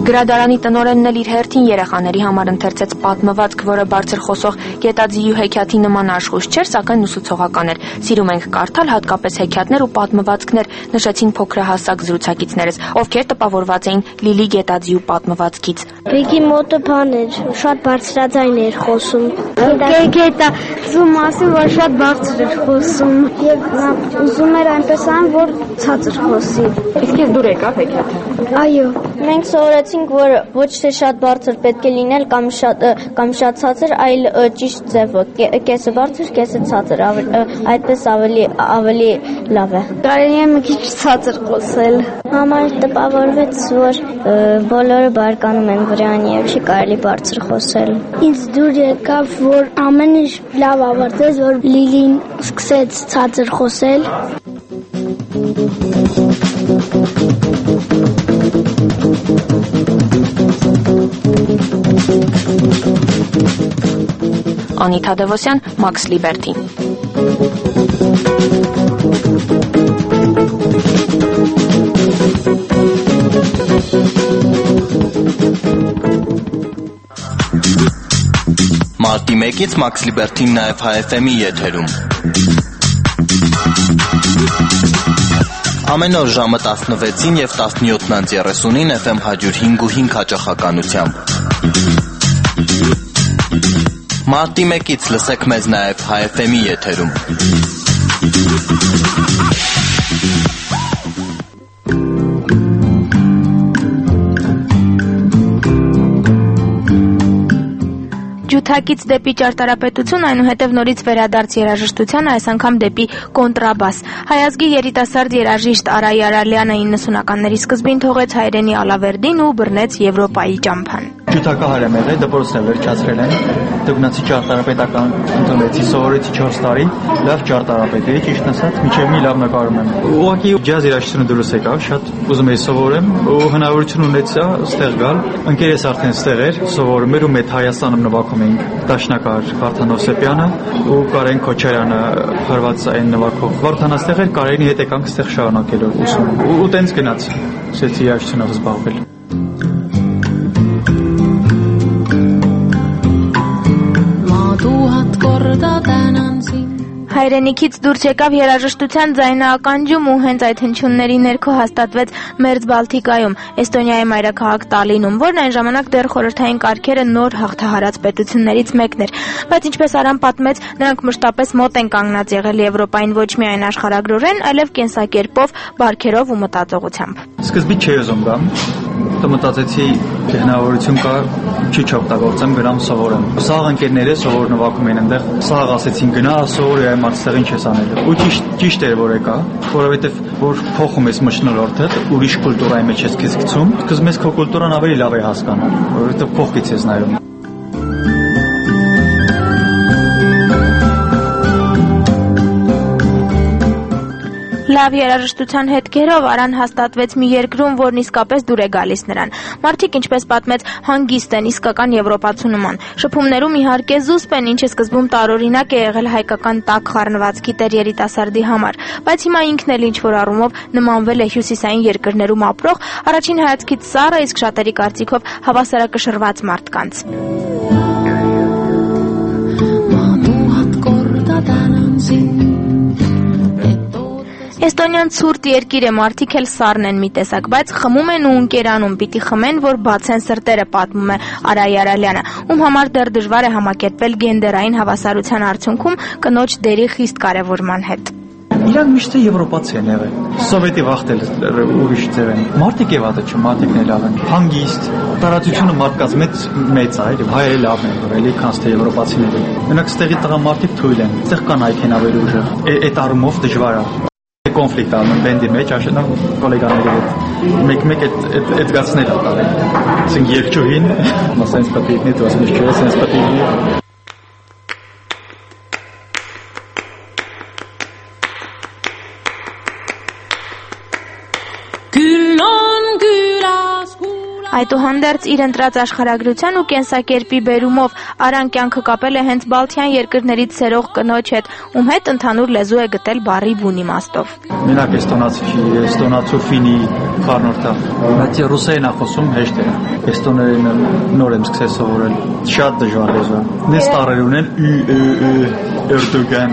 Գրադարանի տնօրենն էլ իր հերթին երեխաների համար ընթերցեց պատմվածք, որը բարձր խոսող գետաձիու հեքիաթի նման աշխույժ չէր, սակայն ուսուցողական էր։ Սիրում ենք կարդալ հատկապես հեքիաթներ ու պատմվածքներ, նշեցին փոքրահասակ զրուցակիցներս, ովքեր տպավորված էին Լիլի գետաձիու պատմվածքից։ Բիգի մոտը բան էր, շատ բարձրաձայն էր խոսում։ Գետաձիու մասին, որ շատ բարձր էր խոսում, եւ նա ուզում էր այնպես ան, որ ցածր խոսի։ Իսկ ես դուր եկավ հեքիաթը։ Այո, մենք սովորեցինք, որ ոչ թե շատ բարձր պետք է լինել կամ շատ կամ շատ ցածր, այլ ճիշտ ձևը, կեսը բարձր, կեսը ցածր, այդպես ավելի ավելի լավ է։ Կարելի է մի քիչ ցածր խոսել։ Համար տպավորվեց, որ բոլորը բարկանում են վրան եւ չի կարելի բարձր խոսել։ Ինձ դուր եկավ, որ ամեն ինչ լավ ավարտեց, որ Լիլին սկսեց ցածր խոսել։ Անիթա Դևոսյան, Մաքս Լիբերթի։ Մարտի մեկից Մաքս Լիբերթին նաև Հայ Էֆ Էմ-ի եթերում։ Ամեն օր ժամը տասնվեցին և տասնյոթ երեսունին Էֆ Էմ հարյուր հինգ ու հինգ հաճախականությամբ։ Մարտի մեկից լսեք մեզ նաև Հայ Էֆ Էմ-ի եթերում։ Ջութակից դեպի ճարտարապետություն, այնուհետև նորից վերադարձ երաժշտության, այս անգամ դեպի կոնտրաբաս։ Հայազգի երիտասարդ երաժիշտ Արայ Արալյանը իննսունականների սկզբին թողեց հայրենի Ալավերդին ու բռնեց Եվրոպայի ճամփան։ Ջութակը հայրեմ եղել, դպրոցն էլ վերջացրել են, դգնացի ճարտարապետական ընդունեցի, սովորեցի չորս տարի, լավ ճարտարապետ էի, ճիշտ ասած, մինչև մի լավ նկարում եմ։ Ուղղակի ջազ երաժշտությունը դուրս եկավ, շատ ուզում էի սովորեմ, ու հնարավորություն ունեցա ստեղ գալ։ Ընկերս արդեն ստեղ էր, սովորում էր ու մեծ Հայաստանում նվագում էինք դաշնակահար Վարդան Հովսեփյանը ու Կարեն Քոչարյանը հրված այն նվագող։ Վարդանը ստեղ էր, Կարենի հետ եկանք ստեղ շարունակելու ուսում։ Ու տենց գնաց, սկսեցի երաժշտությունով զբաղվել։ Հայրենիքից դուրս եկավ երաժշտության ձայնականջում ու հենց այդ հնչյունների ներքո հաստատվեց Մերձ Բալթիկայում, Էստոնիայի մայրաքաղաք Տալինում, որն այն ժամանակ դեռ խորհրդային կարգերը նոր հաղթահարած պետություններից մեկն էր։ Բայց ինչպես Արան պատմեց, նրանք մշտապես մոտ են կանգնած եղել Եվրոպային ոչ միայն աշխարհագրորեն, այլև կենսակերպով, բարքերով ու մտածողությամբ։ Սկզբից չէի ուզում գամ, հետո մտածեցի հնարավորություն կա, չի չօգտագործեմ, գնամ սովորեմ։ Սաղ ընկերները սովոր նվագում են այնտեղ, սաղ ասեցին գնա սովորի այ մարդստեղ ինչ ես անելու։ Ու ճիշտ ճիշտ էր որ եկա, որովհետև որ փոխում ես մշտնոլորտը, ուրիշ կուլտուրայի մեջ ես քեզ գցում, սկզբում ես քո կուլտուրան ավելի լավ է հասկանում, որովհետև փոխից ես նայում։ Լավ երաժշտության հետքերով Արան հաստատվեց մի երկրում, որն իսկապես դուր է գալիս նրան։ Մարդիկ, ինչպես պատմեց, հանգիստ են, իսկական եվրոպացու նման։ Շփումներում իհարկե զուսպ են, ինչը սկզբում տարօրինակ է եղել հայկական տաք խառնվածքի տեր երիտասարդի համար, բայց հիմա ինքն էլ ինչ-որ առումով նմանվել է հյուսիսային երկրներում ապրող, առաջին հայացքից սառը, իսկ շատերի կարծիքով հավասարակշռված մարդկանց։ Էստոնիան ցուրտ երկիր է, մարդիկ էլ սառն են մի տեսակ, բայց խմում են ու ընկերանում, պիտի խմեն, որ բացեն սրտերը, պատմում է Արայ Արալյանը, ում համար դեռ դժվար է համակերպվել գենդերային հավասարության արդյունքում կնոջ դերի խիստ կարևորման հետ։ Իրանք միշտ եվրոպացի են եղել։ Սովետի վախտել ուրիշ ձև են։ Մարդիկ եւ հատը չեմ, մարդիկն էլ լավ են։ Հանգիստ, տարածությունը մարդկաց մեծ մեծ է, եւ հայերը լավ են, էլի քանց թե եվրոպացիները։ Մենակ ստեղի տղամարդիկ թույլ են։ Այդտեղ կան այքեն ավելի ուժեղ։ Այդ առումով դժվար է։ Կոնֆլիկտ անում բենդի մեջ, աշենով կոլեգաների հետ։ Մեկ-մեկ այդ այդ գացնել ա տարել։ Ասենք երկչուհին, մասնից պատիվնի, դու ասես չէ, ասես պատիվնի։ Այդուհանդերձ իր ընտրած աշխարհագրության ու կենսակերպի բերումով Արան կյանքը կապել է հենց Բալթյան երկրներից սերող կնոջ հետ, ում հետ ընդհանուր լեզու է գտել բառի բուն իմաստով։ Մենակ էստոնացի չի, էստոնացու ֆինի խառնուրդա, բայց ռուսերեն է խոսում հեշտ է։ Էստոներենը նոր եմ սկսել սովորել, շատ դժվար լեզու է։ Նես տառեր ունեն ü ը Erdogan։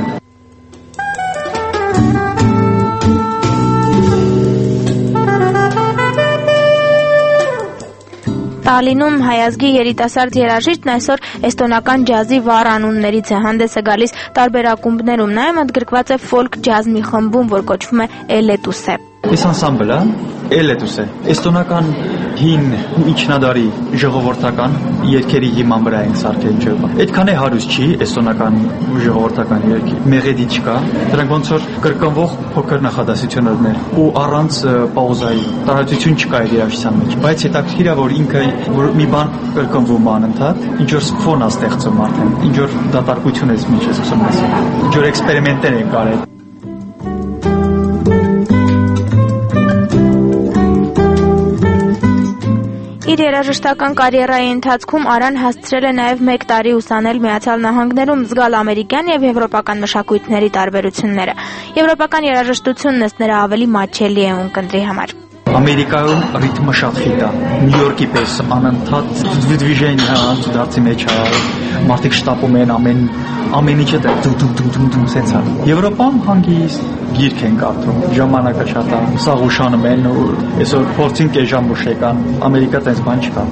Տալինում հայազգի երիտասարդ երաժիշտն այսօր էստոնական ջազի վառ անուններից է հանդես է գալիս տարբեր ակումբներում, նաև ընդգրկված է ֆոլք ջազ մի խմբում, որ կոչվում է Էլետուսե։ Այս անսամբլը Էլետուսե, էստոնական հին միջնադարի ժողովրդական երգերի հիման վրա են սարքել ջրը։ Այդքան է հարուստ չի էստոնական ժողովրդական երգի։ Մեղեդի չկա, դրանք ոնց որ կրկնվող փոքր նախադասություններ ու առանց պաուզայի տարածություն չկա երաժշտության մեջ։ Բայց հետաքրքիր է, որ ինքը որ մի բան կրկնվում անընդհատ, ինչ որ ֆոն է ստեղծում արդեն, ինչ որ դատարկություն է ինչ է սկսում ասել։ Ինչ որ էքսպերիմենտներ են կարել։ Իր երաժշտական կարիերայի ընթացքում Արան հասցրել է նաև մեկ տարի ուսանել Միացյալ Նահանգներում, զգալ ամերիկյան եւ եվրոպական մշակույթների տարբերությունները։ Եվրոպական երաժշտությունն ըստ նրա ավելի մատչելի է ունկնդրի համար։ Ամերիկայում ռիթմը շատ խիտ է, Նյու Յորքի պես անընդհատ դվիժենիա դարձի մեջ է, մարդիկ շտապում են ամեն ամեն ինչը դու դու դու դու դու սենց է։ Եվրոպան հանգիստ գիրք են կարդում, ժամանակը շատ է, սաղ ուշանում են ու այսօր փորձին կես ժամ ուշեկան, Ամերիկա տես բան չկա։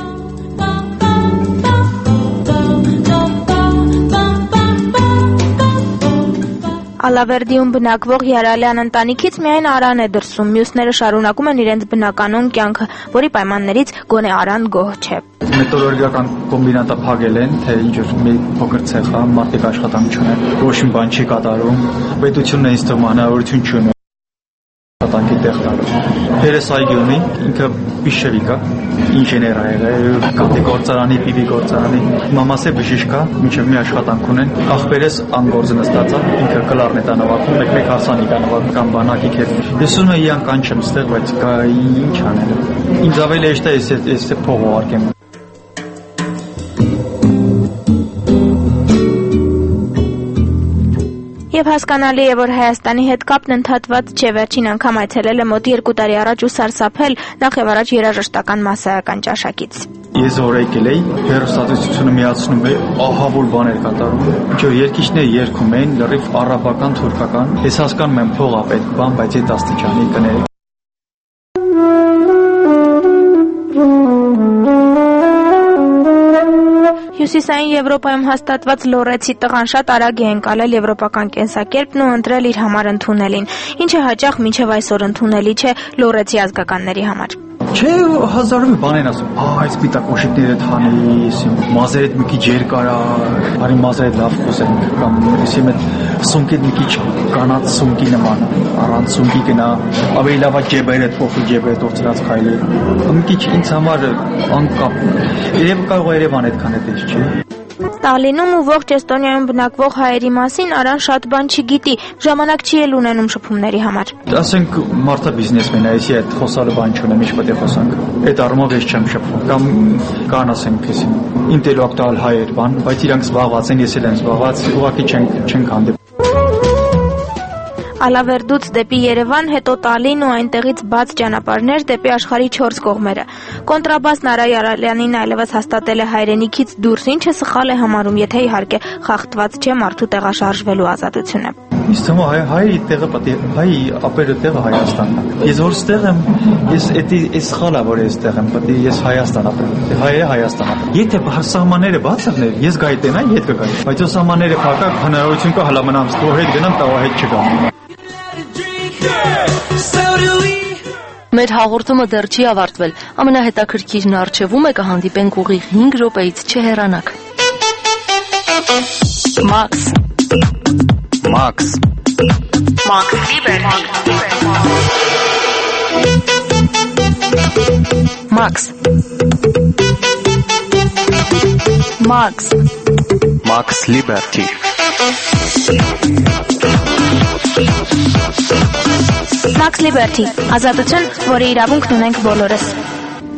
Ալավերդիում բնակվող Յարալյան ընտանիքից միայն Արան է դրսում, մյուսները շարունակում են իրենց բնականոն կյանքը, որի պայմաններից գոնե Արան գոհ չէ։ Մետալուրգիական կոմբինատը փակել են, թե ինչ որ մի փոքր ցեխ է, մարդիկ աշխատանք չունեն, ոչ մի բան չի կատարում, պետությունն ինձ թվում հնարավորություն չունի աշխատանքի տեղ տալու։ Հերս այգի ունի, ինքը Բիշևիկ է, ինժեներ է եղել, կատի գործարանի, պիվի գործարանի, մամաս է բժիշկ է, մինչև մի աշխատանք ունեն, ախպերս անգորձ նստած է, ինքը կլարն է տանավակում, մեկ-մեկ հարսանիք է նվակում կամ բանակի հետ։ Ես ուզում եմ իան կանչեմ ստեղ, բայց կա ինչ անել։ Ինձ ավելի հեշտ է ես փող ուղարկեմ։ Եվ հասկանալի է, որ Հայաստանի հետ կապն ընդհատված չէ, վերջին անգամ այցելել է մոտ երկու տարի առաջ ու սարսափել նախ եւ առաջ երաժշտական մասսայական ճաշակից։ Ես որ եկել էի, հեռուստացույցությունը միացնում է, ահավոր բաներ կատարում։ Ինչ որ երգիչները երգում են, լրիվ արաբական, թուրքական։ Ես հասկանում եմ փող է պետք բան, բայց այդ աստիճանի կներեք։ Հյուսիսային Եվրոպայում հաստատված լորեցի տղան շատ արագ է ընկալել եվրոպական կենսակերպն ու ընտրել իր համար ընդունելին, ինչը հաճախ մինչև այսօր ընդունելի չէ լորեցի ազգականների համար։ Չէ, հազարով բան են ասում, այս պիտակ օշիկները թանես, մազերդ մի քիչ երկար, արի մազերդ լավ խոսենք, կամ եսիմ այդ սունկեդ մի քիչ կանած սունկի նման, առանց սունկի գնա, ավելի լավ է ջեբերդ փոխի ջեբերդ օրցրած քայլի։ Մի քիչ ինձ համար անկապ։ Երբ կարող է Երևան այդքան էտես չի։ Տալինում ու ողջ Էստոնիայում բնակվող հայերի մասին Արան շատ բան չգիտի, ժամանակ չի էլ ունենում շփումների համար։ Ասենք մարդը բիզնեսմեն է, այսի այդ խոսալը բան չունեմ, ինչ պետք է խոսանք։ Այդ առումով ես չեմ շփվում։ Կամ կան ասենք էսի ինտելեկտուալ հայեր բան, բայց իրանք զբաղված են, ես էլ եմ զբաղված, ուղղակի չենք չենք հանդիպ։ Ալավերդուց դեպի Երևան, հետո Տալին ու այնտեղից բաց ճանապարհներ դեպի աշխարհի չորս կողմերը։ Կոնտրաբաս Նարա Յարալյանին այլևս հաստատել է հայրենիքից դուրս, ինչը սխալ է համարում, եթե իհարկե խախտված չէ մարդու տեղաշարժվելու ազատությունը։ Իսկ թվում է հայ տեղը պետք է հայ ապերը տեղը Հայաստանն է։ Ես որ ստեղ եմ, ես էդի էս սխալ է որ ես ստեղ եմ, պետք է ես Հայաստան ապրեմ։ Հայը Հայաստան ապրեմ։ Եթե սահմանները բաց եղներ, ես գայի տենայի, հետ կգայի։ Բայց ո սահմանները փակակ հնարավորություն կա հլա մնամ ստո հետ գնամ, տավա հետ չգամ։ Մեր հաղորդումը դեռ չի ավարտվել։ Ամենահետաքրքիրն առջևում է, կհանդիպենք ուղիղ հինգ րոպեից, չհեռանաք։ Max Max Max Liber Max Max Max Liberty Max Liberty, ազատություն, որի իրավունքն ունենք բոլորս։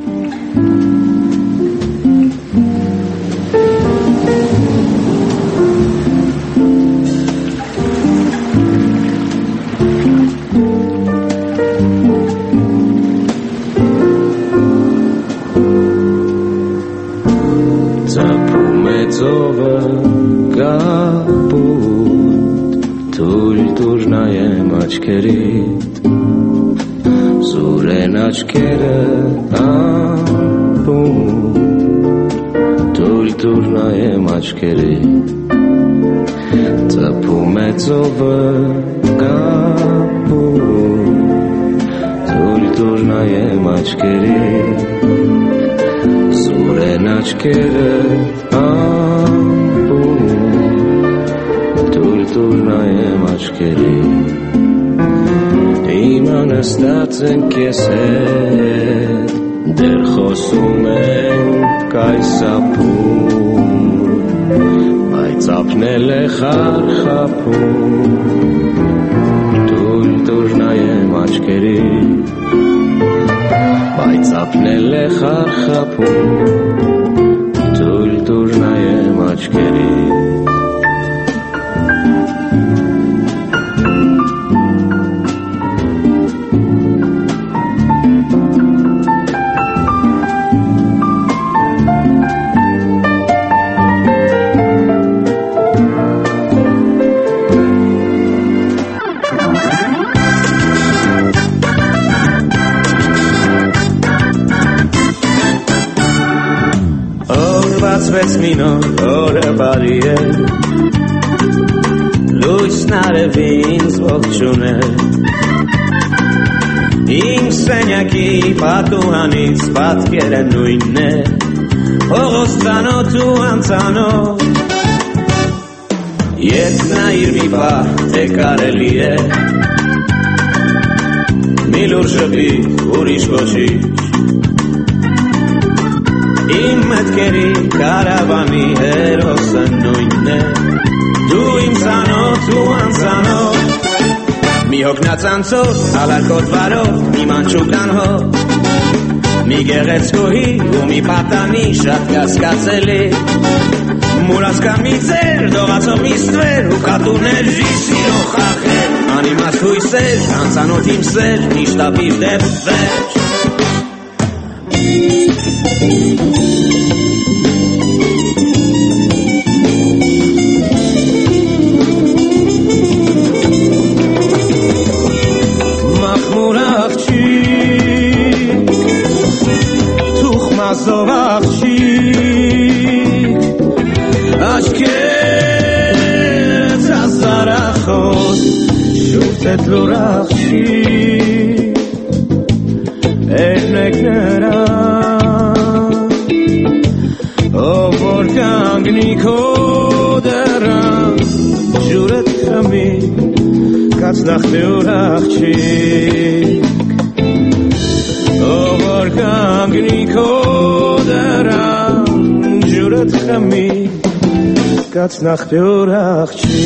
Alakot varov, mi manchukan ho Mi geretzkohi u mi patani shat kaskatzeli Muras kamitzer, doratzo mistver U katuner jisiro chacher Ani masui sej, antzanot im sej Nishtapiv debvesh Nach Durachchi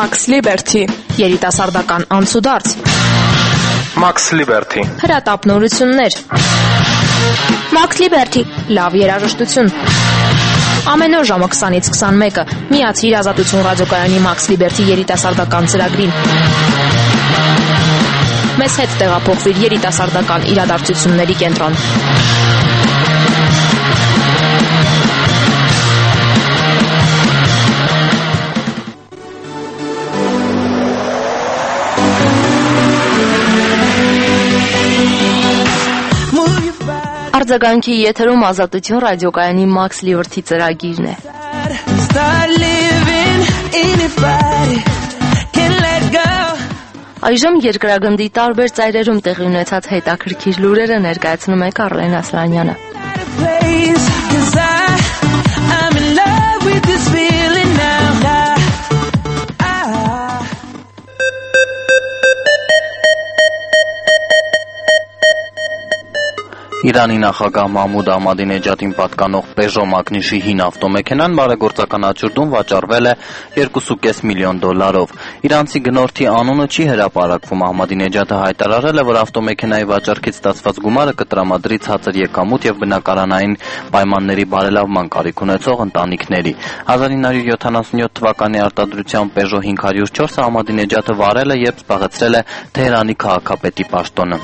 Max Liberty, երիտասարդական անցուդարձ, Max Liberty, հրատապնորություններ, Max Liberty, լավ երաժշտություն։ Ամեն օր ժամը քսանից քսանմեկը միացիր Ազատություն ռադիոկայանի Max Liberty երիտասարդական ծրագրին։ Մեզ հետ տեղափոխվիր երիտասարդական իրադարձությունների կենտրոն։ Արձագանքի եթերում Ազատություն ռադիոկայանի Max Liberty ծրագիրն է։ Այժմ երկրագնդի տարբեր ծայրերում տեղի ունեցած հետաքրքիր լուրերը ներկայացնում է Կարլեն Ասլանյանը։ Իրանի նախագահ Մահմուդ Ահմադինեջադին պատկանող Peugeot մակնիշի հին ավտոմեքենան բարեգործական աճուրդում վաճառվել է երկու կόμμα պենս միլիոն դոլարով։ Իրանցի գնորդի անունը չի հրապարակվում։ Ահմադինեջադը հայտարարել է, որ ավտոմեքենայի վաճառքից ստացված գումարը կտրամադրի ցածր եկամուտ եւ բնակարանային պայմանների բարելավման կարիք ունեցող ընտանիքների։ հազար ինը հարյուր յոթանասունյոթ թվականի արտադրության Peugeot հինգ հարյուր չորսը Ահմադինեջադը վարել է եւ զբաղեցրել է Թեհրանի քաղաքապետի պաշտոնը։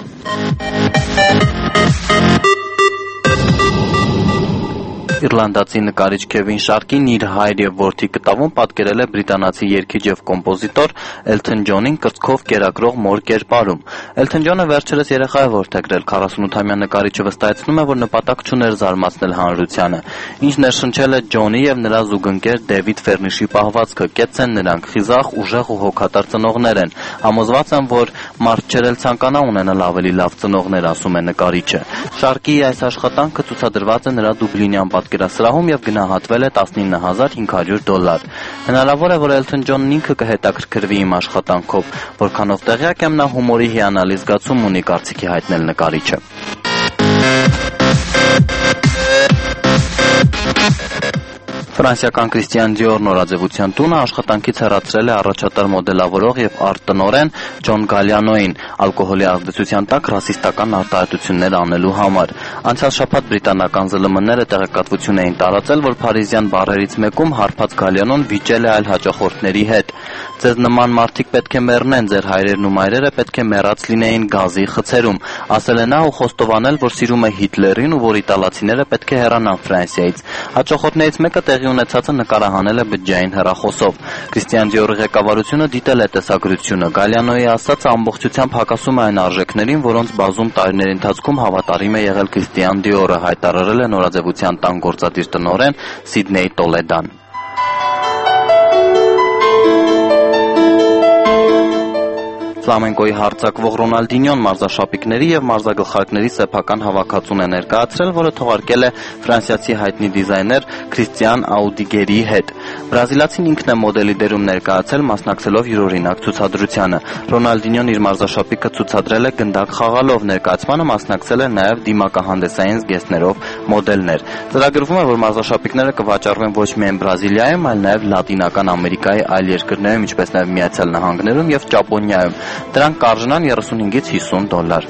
Իռլանդացի նկարիչ Քևին Շարկին իր հայր եւ որդի կտավում պատկերել է բրիտանացի երգիչ եւ կոմպոզիտոր Էլթոն Ջոնին կրծքով կերակրող մոր կերպարում։ Էլթոն Ջոնը վերջերս երեխա է որդեգրել։ քառասունութամյա նկարիչը վստահեցնում է, որ նպատակ չուներ զարմացնել հանրությանը։ Ինչ ներշնչել է Ջոնի եւ նրա զուգընկեր Դեվիդ Ֆերնիշի պահվածքը։ Կեց են նրանք, խիզախ, ուժեղ ու հոգատար ծնողներ են։ Համոզված եմ, որ մարդ չերել ցանկանա ունենալ ավելի լավ ծնողներ, ասում է նկարիչը։ Շարկիի այս աշխատանքը ցուցադրված է նրա դուբլինյան պատկերասրահում եւ գնահատվել է տասնինը հազար հինգ հարյուր դոլար։ Հնարավոր է, որ Էլթոն Ջոնն ինքը կհետաքրքրվի իմ աշխատանքով, որքանով տեղյակ եմ, նա հումորի հիանալի զգացում ունի, կարծիքի հայտնել նկարիչը։ Ֆրանսիական Քրիստիան Դիոր նորաձևության տունը աշխատանքից հեռացրել է առաջատար մոդելավորող եւ արտ-տնօրեն Ջոն Գալիանոին ալկոհոլի ազդեցության տակ ռասիստական արտահայտություններ անելու համար։ Անցյալ շաբաթ բրիտանական զլ էմ-ները տեղեկատվություն էին տարածել, որ փարիզյան բարերից մեկում հարբած Գալիանոն վիճել է այլ հաճախորդների հետ։ Ձեզ նման մարդիկ պետք է մեռնեն, ձեր հայրերն ու մայրերը պետք է մեռած լինեին գազի խցերում, ասել է նա ու խոստովանել, որ սիրում է Հիտլերին ու որ իտալացիները պետք է հեռանան Ֆրանսիայից։ Հաճախորդներից մեկը տեղի ունեցածը նկարահանել է բջջային հեռախոսով։ Քրիստիան Դիորի ղեկավարությունը դիտել է տեսագրությունը։ Գալիանոյի ասածը ամբողջությամբ հակասում է այն արժեքներին, որոնց բազում տարիների ընթացքում հավատարիմ է եղել Քրիստիան Դիորը, հայտարարել է նորաձևության տան գործադիր տնօրեն Սիդնեյ Տոլեդան։ Ֆլամենկոյի հարձակվող Ռոնալդինյոն մարզաշապիկների եւ մարզագլխարկների սեփական հավաքածուն է ներկայացրել, որը թողարկել է ֆրանսիացի հայտնի դիզայներ Քրիստիան Աուդիգերի հետ։ Բրազիլացին ինքն է մոդելի դերում ներկայացել, մասնակցելով յուրօրինակ ցուցադրությանը։ Ռոնալդինյոն իր մարզաշապիկը ցուցադրել է գնդակ խաղալով, ներկայացմանը մասնակցել է նաեւ դիմակահանդեսային զգեստներով մոդելներ։ Ծրագրվում է, որ մարզաշապիկները կվաճառվեն ոչ միայն Բրազիլիայում, այլ նաեւ Լատինական Ամերիկայի այլ երկրներում, ինչպես նաեւ Միացյալ Նահանգներում եւ Ճապոնիայում։ Դրանք կարժնան երեսունհինգից հիսուն դոլար։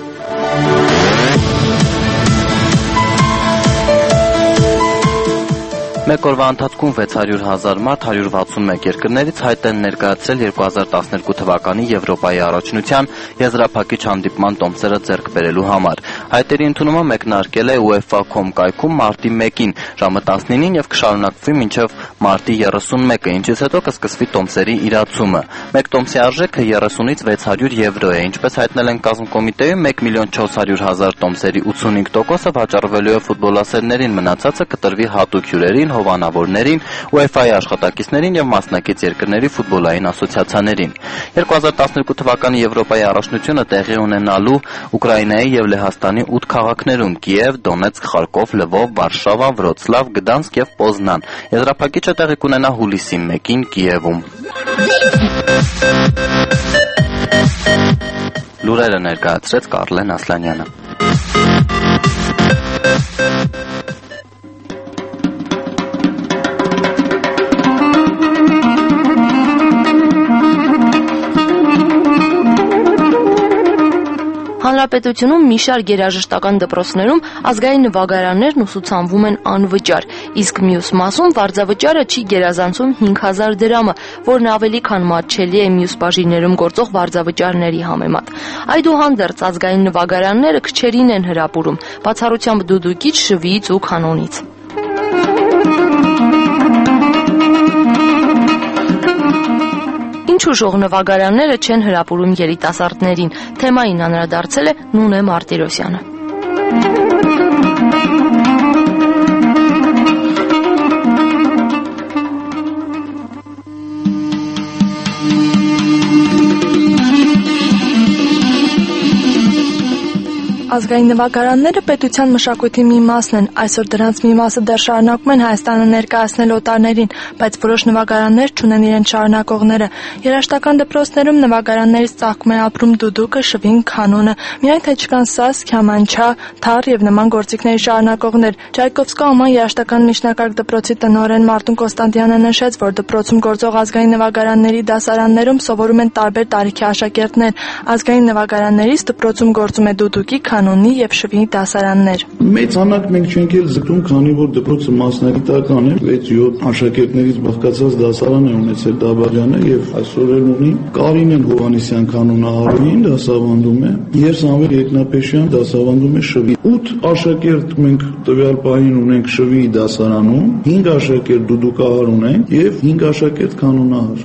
Մեկ օրվա ընթացքում վեց հարյուր հազար մարդ հարյուր վաթսունմեկ երկրներից հայտ են ներկայացրել երկու հազար տասներկու թվականի Եվրոպայի առաջնության եզրափակիչ հանդիպման տոմսերը ձեռք բերելու համար։ Հայտերի ընդունումը մեկնարկել է UEFA точка com կայքում մարտի մեկին ժամը տասնինին եւ կշարունակվի մինչեւ մարտի երեսունմեկը, ինչից հետո կսկսվի տոմսերի իրացումը։ Մեկ տոմսի արժեքը երեսունից վեց հարյուր եվրո է, ինչպես հայտնել են կազմկոմիտեում մեկ միլիոն չորս հարյուր հազար տոմսերի ութսունհինգ տոկոսը վաճառվելու է ֆուտբոլասերներին, մնացածը կտրվի հատուկ հյուրերին, հովանավորներին, UEFA-ի աշխատակիցներին եւ մասնակից երկրների ֆուտբոլային ասոցիացիաներին։ երկու հազար տասներկու թվականի Եվրոպայի առաջնությունը տեղի ունենալու Ուկրաինայի եւ Լեհաստանի ութ քաղաքներում՝ Կիև, Դոնեցկ, Խարկով, Լվով, Վարշավա, Վրոցլավ, Գդանսկ եւ Պոզնան։ Եզրափակիչը տեղի կունենա հուլիսի մեկին Կիևում։ Լուրերը ներկայացրեց Կարլեն Ասլանյանը։ Հանրապետությունում մի շարք երաժշտական դպրոցներում ազգային նվագարաններն ուսուցանվում են անվճար, իսկ մյուս մասում վարձավճարը չի գերազանցում հինգ հազար դրամը, որն ավելի քան մատչելի է մյուս բաժիններում գործող վարձավճարների համեմատ։ Այդուհանդերձ ազգային նվագարանները քչերին են հրապուրում, բացառությամբ դուդուկից, շվիից ու կանոնից։ Ինչու շող նվագարանները չեն հրապուրում երիտասարդներին, թեմային անդրադարձել է Նունե Մարտիրոսյանը։ Ազգային նվագարանները պետության մշակույթի մի մասն են, այսօր դրանց մի մասը դեռ շարունակում են Հայաստանը ներկայացնել օտարներին, բայց որոշ նվագարաններ չունեն իրենց շարունակողները։ Երաժշտական դպրոցներում նվագարաններից ծաղկում է ապրում դուդուկը, շվին, կանոնը, միայն թե չկան սաս, քյամանչա, թար եւ նման գործիքների շարունակողներ։ Չայկովսկու աման երաժշտական միջնակարգ դպրոցի տնօրեն Մարտուն Կոստանտյանը նշեց, որ դպրոցում գործող ազգային նվագարանների դասարաններում սովորում են տարբեր տարիքի աշակերտներ։ Ազգային նվագարաններից դպրոցում գործում է դուդուկի, կանոնի եւ շվի դասարաններ։ Մեծ անակ մենք չենք էլ զգում, քանի որ դպրոցը մասնագիտական է, վեց յոթ աշակերտներից բաղկացած դասարան է ունեցել Դաբաղյանը եւ այսօր էլ ունի։ Կարինեն Հովհաննիսյան կանոնահարույն դասավանդում է, եւ Սամվել Երկնապեշյան դասավանդում է շվի։ ութ աշակերտ մենք տվյալ պահին ունենք շվի դասարանում, հինգ աշակերտ դուդուկահար ունենք եւ հինգ աշակերտ կանոնահար։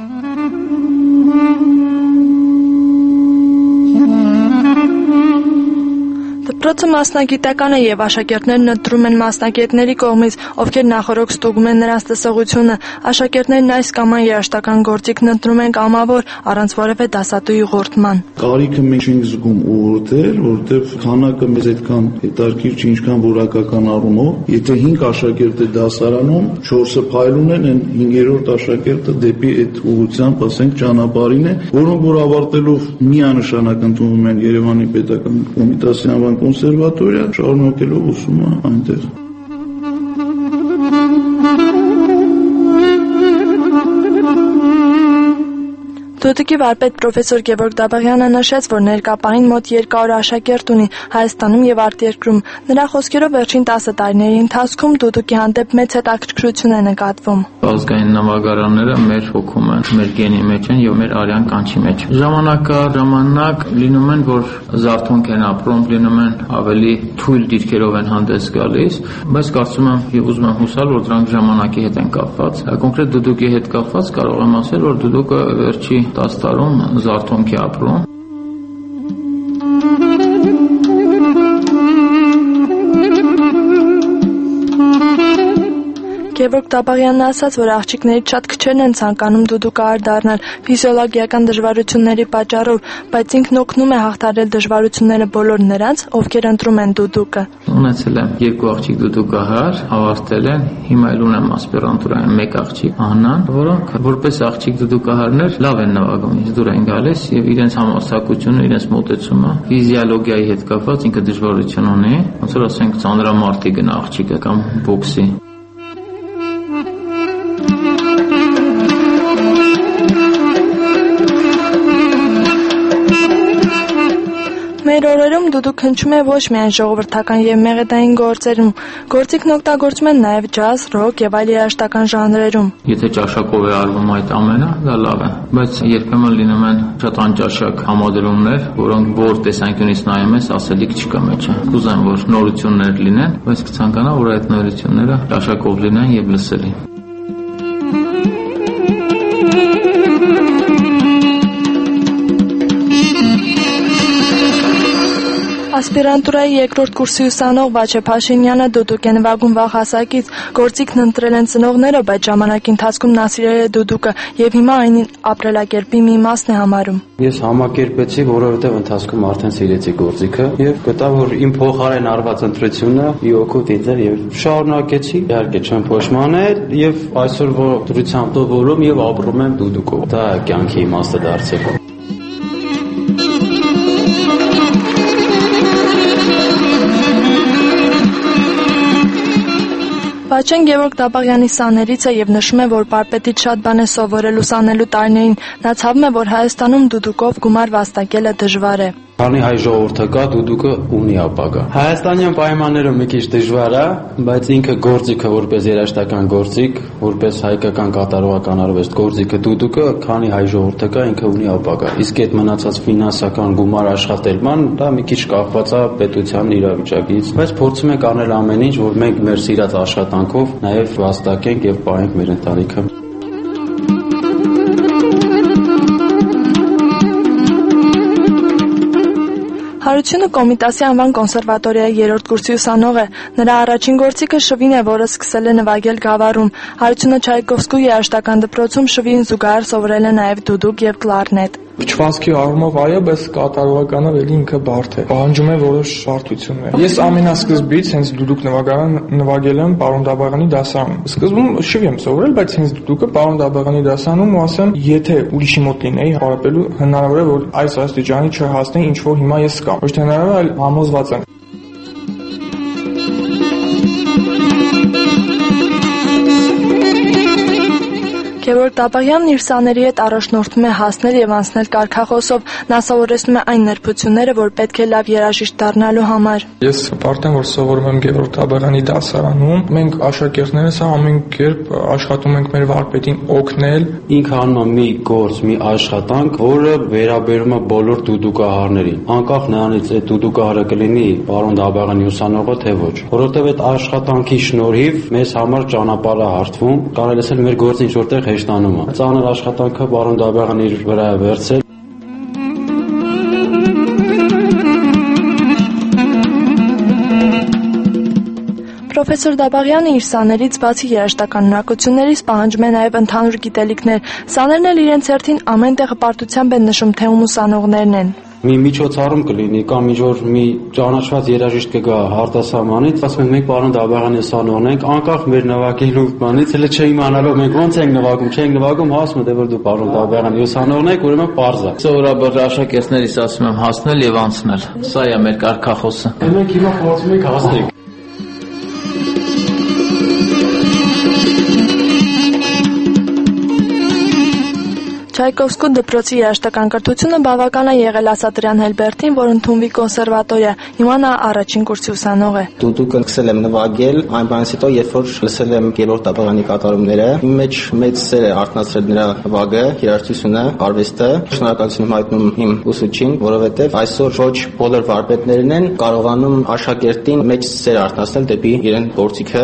Դպրոցը մասնագիտական է եւ աշակերտներն ընտրում են մասնագետների կողմից, ովքեր նախօրոք ստուգում են նրանց տեսողությունը։ Աշակերտներն այս կամ այն երաժշտական գործիքն ընտրում են կամավոր, առանց որևէ դասատուի ուղղորդման։ Կարիքը մենք չենք զգում ուղղորդել, որովհետեւ քանակը մեզ այդքան հետաքրքիր չի, ինչքան որակական առումով։ Եթե հինգ աշակերտ է դասարանում, չորսը փայլուն են, այն հինգերորդ աշակերտը դեպի այդ ուղղությամբ, ասենք, ճանապարհին է, որոնք որ ավարտելով միանշանակ ընդունվում են Երևանի պետական կոմիտասիան կոնսերվատորիա, շարունակելով ուսումը այնտեղ։ Դուդուկի վարպետ պրոֆեսոր Գևորգ Դաբաղյանը նշեց, որ ներկա պահին մոտ երկար աշակերտ ունի Հայաստանում եւ արտերկրում։ Նրա խոսքերով վերջին տասը տարիների ընթացքում դուդուկի հանդեպ մեծ հետաքրքրություն է նկատվում։ Ազգային նվագարանները մեր հոգում են, մեր գենի մեջ են եւ մեր արյան կանչի մեջ։ Ժամանակա ժամանակ լինում են, որ զարթոնք են ապրում, լինում են ավելի թույլ դիրքերով են հանդես գալիս, բայց կարծում եմ եւ ուզում եմ հուսալ, որ դրանք ժամանակի հետ են կապված։ Կոնկրետ դուդուկի հետ կապված կարող եմ ասել, որ դուդուկը վերջի տասը տարում զարթոնք է ապրում։ Գևորգ Դաբաղյանն ասաց, որ աղջիկներից շատ քչերն են ցանկանում դուդուկահար դառնալ ֆիզիոլոգիական դժվարությունների պատճառով, բայց ինքն օգնում է հաղթահարել դժվարությունները բոլոր նրանց, ովքեր ընտրում են դուդուկը։ Ունեցել եմ երկու աղջիկ դուդուկահար, ավարտել են, հիմա էլ ունեմ ասպիրանտուրային մեկ աղջիկ Աննան, որոնք որպես աղջիկ դուդուկահարներ լավ են նվագում, ինձ դուր են գալիս եւ իրենց համասակությունը, իրենց մոտեցումը ֆիզիոլոգիայի հետ կապված ինքը դժվարություն ունի, ոնց որ ասենք ծանրամարտի գնա աղջիկը կամ բոքսի։ Մեր օրերում դուդուկ հնչում է ոչ միայն ժողովրդական եւ մեղեդային գործերում, գործիքն օգտագործում են նաեւ ջազ, ռոք եւ այլ երաժշտական ժանրերում։ Եթե ճաշակով է արվում այդ ամենը, դա լավ է, բայց երբեմն լինում են շատ անճաշակ համադրումներ, որոնք որ տեսանկյունից նայում ես, ասելիք չկա մեջը։ Կուզեմ, որ նորություններ լինեն, բայց կցանկանա, որ այդ նորությունները ճաշակով լինեն եւ լսելի։ Ասպիրանտուրայի երկրորդ կուրսի ուսանող Վաչե Փաշինյանը դուդուկ է նվագում վաղ հասակից, գործիքն ընտրել են ծնողները, բայց ժամանակի ընթացքում նա սիրել է դուդուկը եւ հիմա այն ապրելակերպի մի մասն է համարում։ Ես համակերպեցի, որովհետեւ ընթացքում արդեն սիրեցի գործիքը եւ գտա, որ իմ փոխարեն արված ընտրությունը ի օգուտ ինձ էր եւ շարունակեցի, իհարկե չեմ փոշմանել եւ այսօր որ դրությամբ դովորում եւ ապրում եմ դուդուկով։ Դա կյանքի իմաստը դարձել է։ Վաչեն Գևորգ Դաբաղյանի սաներից է եւ նշում է, որ վարպետից շատ բան է սովորել ուսանելու տարիներին։ Նա ցավում է, որ Հայաստանում դուդուկով գումար վաստակելը դժվար է։ Քանի հայ ժողովուրդը կա, դուդուկը ունի ապագա։ Հայաստանյան պայմաններում մի քիչ դժվար է, բայց ինքը գործիքը որպես երաժշտական գործիք, որպես հայկական կատարողական արվեստ գործիքը դուդուկը, քանի հայ ժողովուրդը կա, ինքը ունի ապագա։ Իսկ այդ մնացած ֆինանսական գումար աշխատելման դա մի քիչ կախված է պետության իրավիճակից, բայց փորձում ենք անել ամեն ինչ, որ մենք մեր սիրած աշխատանքով նաև վաստակենք եւ պահենք մեր ընտանիքը։ Հարությունը Կոմիտասի անվան կոնսերվատորիայի երրորդ կուրսի ուսանող է։ Նրա առաջին գործիքը շվին է, որը սկսել է նվագել Գավառում։ Հարությունը Չայկովսկու երաժշտական դպրոցում շվին զուգահեռ սովորել է նաև դուդուկ եւ կլարնետ։ Փչվածքի առումով այո, բայց կատարողականով էլի ինքը բարդ է։ Պահանջում է որոշ բարդություններ։ Ես ամենասկզբից հենց դուդուկ նվագարան նվագել եմ Պարոն Դաբաղյանի դասարանում։ Սկզբում շվի եմ սովորել, բայց հենց դուդուկը Պարոն Դաբաղյանի դասարանում ու ասեմ, եթե ուրիշի մոտ լինեի, հարապելու հնարավոր է, որ այս աստիճանի չհասնեի, ինչ որ հիմա ես կամ։ Ոչ թե հնարավոր է, այլ համոզված եմ։ Գևորգ Դաբաղյանն իր սաների հետ առաջնորդում է հասնել եւ անցնել կարգախոսով։ Նա սովորեցնում է այն նրբությունները, որ պետք է լավ երաժիշտ դառնալու համար։ Ես պարտեմ, որ սովորում եմ Գևորգ Դաբաղյանի դասարանում։ Մենք աշակերտներս ամեն կերպ աշխատում ենք մեր վարպետին օգնել։ Ինքը անում է մի գործ, մի աշխատանք, որը վերաբերում է բոլոր դուդուկահարներին։ Անկախ նրանից այդ դուդուկահարը կլինի Պարոն Դաբաղյանի ուսանողը, թե ոչ։ Որովհետեւ այդ աշխատանքի շնորհիվ մեզ համար ճանապարհ է հարթվում, կարելի է մեր գործը ինչ որտեղ հեշտանում է։ Ծանր աշխատանքը Պարոն Դաբաղյանը իր վրա է վերցրել։ Պրոֆեսոր Դաբաղյանը իր սաներից բացի երաժշտական ունակություններից պահանջում է նաև ընդհանուր գիտելիքներ։ Սաներն էլ իրենց հերթին ամեն տեղ հպարտությամբ են նշում, թե ում ուսանողներն են։ Մի միջոցառում կլինի կամ ինչ որ մի ճանաչված երաժիշտ կգա արտասահմանից, ասում ենք մենք Պարոն Դաբաղյանի ուսանողն ենք, անկախ մեր նվագելու բանից, հələ չիմանալով մենք ոնց ենք նվագում, չենք նվագում, հասնում է որ դու Պարոն Դաբաղյանի ուսանողն ես, ուրեմն պարզ է։ Սովորաբար աշակերտներիս ասում եմ հասնել եւ անցնել։ Սա է մեր կարգախոսը։ Մենք հիմա փորձում ենք հասնել։ Չայկովսկու դպրոցի երաժշտական կրթությունը բավական է եղել Ասատրյան Հելբերտին, որ ընդունվի կոնսերվատորիա։ Հիմա նա առաջին կուրսի ուսանող է։ Դուդուկը սկսել եմ նվագել, այն բանից հետո, երբ որ լսել եմ Գևորգ Դաբաղյանի կատարումները, իմ մեջ մեծ սեր է արթնացրել նրա նվագը, երաժշտությունը, արվեստը։ Շնորհակալություն եմ հայտնում իմ ուսուցչին, որովհետև այսօր ոչ բոլոր վարպետներն են կարողանում աշակերտին մեծ սեր արթնացնել դեպի իրեն գործիքը։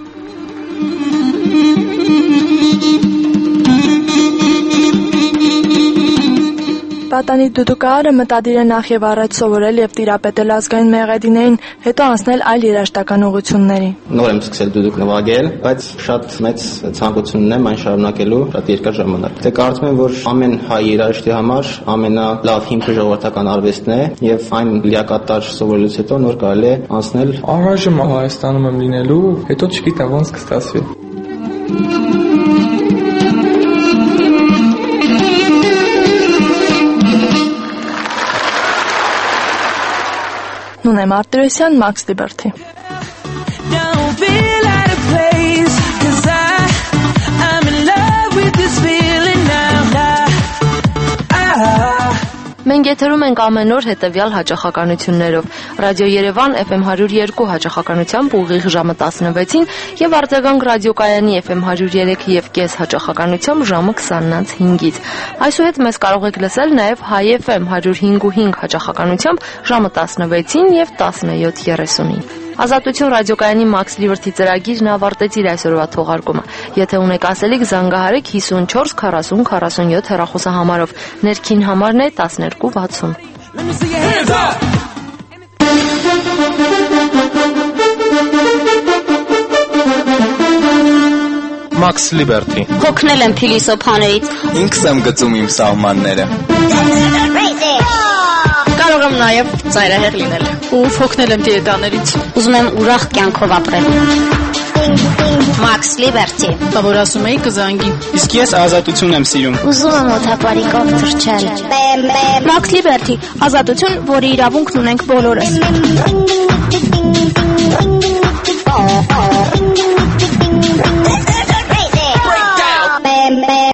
Պատանի դուդուկահարը մտադիր է նախ եւ առաջ սովորել եւ տիրապետել ազգային մեղեդիներին, հետո անցնել այլ երաժշտական ուղղությունների։ Նոր եմ սկսել դուդուկ նվագել, բայց շատ մեծ ցանկություն ունեմ այն շարունակելու շատ երկար ժամանակ։ Դե կարծում եմ, որ ամեն հայ երաժշտի համար ամենալավ հիմքը ժողովրդական արվեստն է եւ այն լիակատար սովորելուց հետո նոր կարելի է անցնել։ Առայժմ Հայաստանում եմ լինելու, հետո չգիտեմ ոնց կստացվի։ Նունե Մարտիրոսյան, Max Liberty։ Մենք եթերում ենք ամեն օր հետևյալ հաճախականություններով։ Ռադիո Երևան Էֆ Էմ հարյուր երկու հաճախականությամբ ուղիղ ժամը տասնվեցին եւ Արձագանք ռադիոկայանի Էֆ Էմ հարյուր երեք եւ կես հաճախականությամբ ժամը քսանից հինգից։ Այսուհետ մեզ կարող եք լսել նաեւ Հայ Էֆ Էմ հարյուր հինգ ու հինգ հաճախականությամբ ժամը տասնվեցին եւ տասնյոթ երեսունին։ Ազատություն ռադիոկայանի Max Liberty ծրագիրն ավարտեց իր այսօրվա թողարկումը։ Եթե ունեք ասելիք, զանգահարեք հիսունչորս քառասուն քառասունյոթ հեռախոսահամարով։ Ներքին համարն է տասներկու վաթսուն։ Max Liberty։ Հոգնել եմ փիլիսոփաներից։ Ինքս եմ գծում իմ սահմանները։ Կարող եմ նաև ծայրահեղ լինել։ Ու հոգնել եմ դիետաներից։ Ուզում եմ ուրախ կյանքով ապրել։ Max Liberty։ Բա որ ասում էի կզանգի։ Իսկ ես ազատություն եմ սիրում։ Ուզում եմ օթապարիկով թռչել։ Max Liberty, ազատություն, որի իրավունքն ունենք բոլորս։